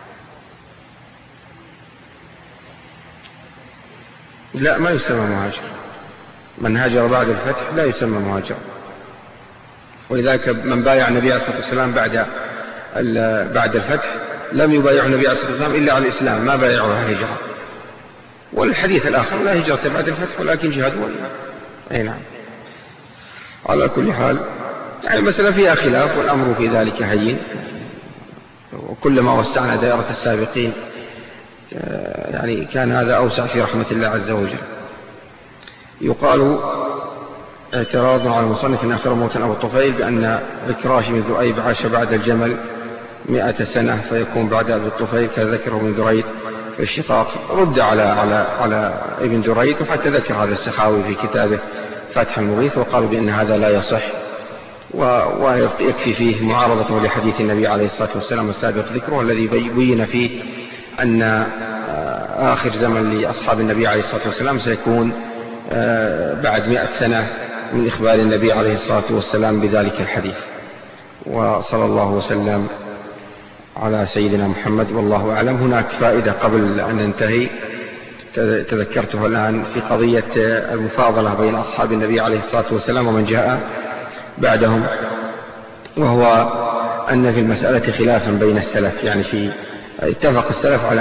لا، ما يسمى مهاجر. من هاجر بعد الفتح لا يسمى مهاجر، ولذلك من بايع النبي عليه الصلاة والسلام بعد الفتح لم يبايع النبي عليه الصلاة والسلام إلا على الإسلام، ما بايعوا على الهجرة. والحديث الآخر: لا هجرة بعد الفتح ولكن جهاد والإيمان. أي نعم. على كل حال، يعني المسألة فيها خلاف، والأمر في ذلك هين، وكلما وسعنا دائرة السابقين يعني كان هذا أوسع في رحمة الله عز وجل. يقال اعتراض على المصنف أن آخر موت أبو الطفيل بأن عكراش بن ذؤيب عاش بعد الجمل 100 سنة فيكون بعد أبي الطفيل كذكره ابن دريد في الشقاق. رد على ابن دريد، وحتى ذكر هذا السخاوي في كتابه فتح المغيث، وقالوا بأن هذا لا يصح، ويكفي فيه معارضة لحديث النبي عليه الصلاة والسلام السابق ذكره، الذي بين فيه أن آخر زمن لأصحاب النبي عليه الصلاة والسلام سيكون بعد 100 سنة من إخبار النبي عليه الصلاة والسلام بذلك الحديث. وصلى الله وسلم على سيدنا محمد، والله أعلم. هناك فائدة قبل أن ننتهي، تذكرته الآن في قضية المفاضلة بين أصحاب النبي عليه الصلاة والسلام ومن جاء بعدهم، وهو أن في المسألة خلافا بين السلف، يعني اتفق السلف على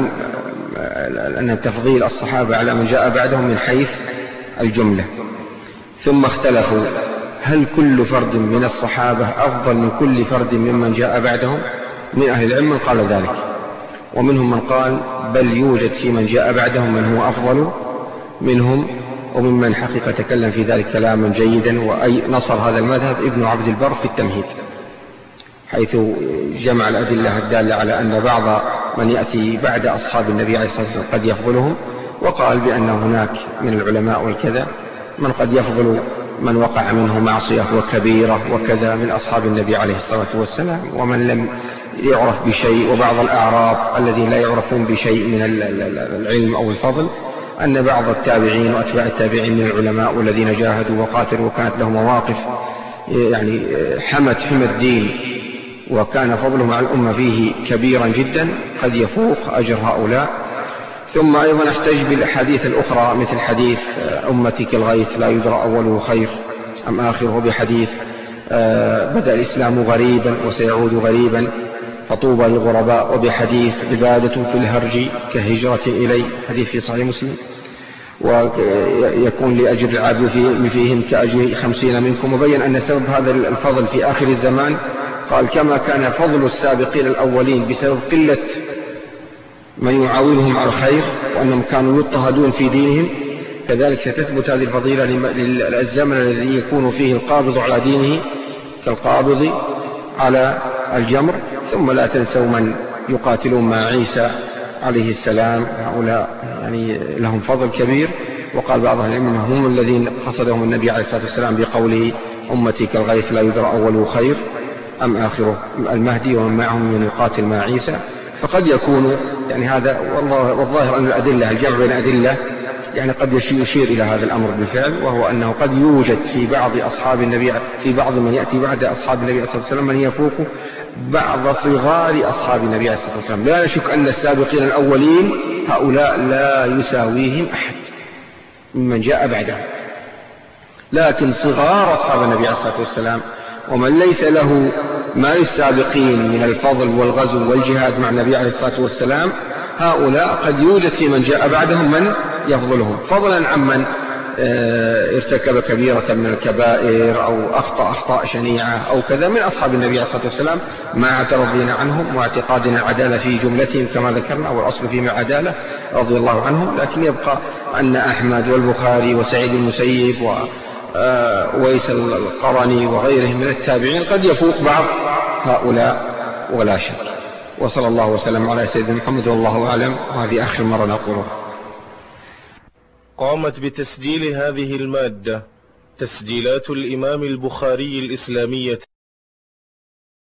أن تفضيل الصحابة على من جاء بعدهم من حيث الجملة، ثم اختلفوا هل كل فرد من الصحابة أفضل من كل فرد ممن جاء بعدهم؟ من أهل العلم من قال ذلك، ومنهم من قال بل يوجد في من جاء بعدهم من هو أفضل منهم، وممن حقيقة تكلم في ذلك كلاما جيدا وأي نصر هذا المذهب ابن عبد البر في التمهيد، حيث جمع الأدلة الدالة على أن بعض من يأتي بعد أصحاب النبي عليه الصلاة والسلام قد يفضلهم، وقال بأن هناك من العلماء والكذا من قد يفضل من وقع منه معصية وكبيرة وكذا من أصحاب النبي عليه الصلاة والسلام، ومن لم يعرف بشيء، وبعض الأعراب الذين لا يعرفون بشيء من العلم أو الفضل، أن بعض التابعين وأتباع التابعين من العلماء والذين جاهدوا وقاتلوا وكانت لهم مواقف يعني حمت الدين وكان فضلهم على الأمة فيه كبيرا جدا قد يفوق أجر هؤلاء. ثم أيضا احتج بالأحاديث الأخرى مثل حديث أمتي كالغيث لا يدرى أوله خير أم آخره، بحديث بدأ الإسلام غريبا وسيعود غريبا فطوبى للغرباء، وبحديث عبادة في الهرج كهجرة إلي، حديث في صحيح مسلم، ويكون لأجر العابد فيهم كأجر 50 منكم، وبين أن سبب هذا الفضل في آخر الزمان قال كما كان فضل السابقين الأولين بسبب قلة من يعاونهم على الخير وأنهم كانوا يضطهدون في دينهم، كذلك ستثبت هذه الفضيلة للزمن الذي يكون فيه القابض على دينه كالقابض على الجمر. ثم لا تنسوا من يقاتلون مع عيسى عليه السلام، هؤلاء يعني لهم فضل كبير، وقال بعض أهل العلم هم الذين قصدهم النبي عليه الصلاة والسلام بقوله أمتي كالغيث لا يدرى أوله خير أم آخره، المهدي ومن معهم من يقاتل مع عيسى. فقد يكون يعني هذا والظاهر أن الأدلة الجمع بين أدلة يعني قد يشير إلى هذا الأمر بالفعل، وهو أنه قد يوجد في بعض أصحاب النبي، في بعض من يأتي بعد أصحاب النبي صلى الله عليه وسلم من يفوق بعض صغار أصحاب النبي عليه الصلاة والسلام. لا نشك أن السابقين الأولين هؤلاء لا يساويهم أحد ممن جاء بعدهم، لكن صغار أصحاب النبي عليه الصلاة والسلام ومن ليس له ما للسابقين من الفضل والغزو والجهاد مع النبي عليه الصلاة والسلام، هؤلاء قد يوجد في من جاء بعدهم من يفضلهم، فضلا عمن ارتكب كبيرة من الكبائر أو أخطأ أخطاء شنيعة أو كذا من أصحاب النبي عليه الصلاة والسلام، مع ترضينا عنهم واعتقادنا العدالة في جملتهم كما ذكرنا، والأصل فيهم العدالة رضي الله عنهم. لكن يبقى أن أحمد والبخاري وسعيد المسيب وويس القرني وغيرهم من التابعين قد يفوق بعض هؤلاء ولا شك. وصلى الله وسلم على سيدنا محمد والله أعلم، وهذه آخر مرة نقوله. قامت بتسجيل هذه المادة تسجيلات الإمام البخاري الإسلامية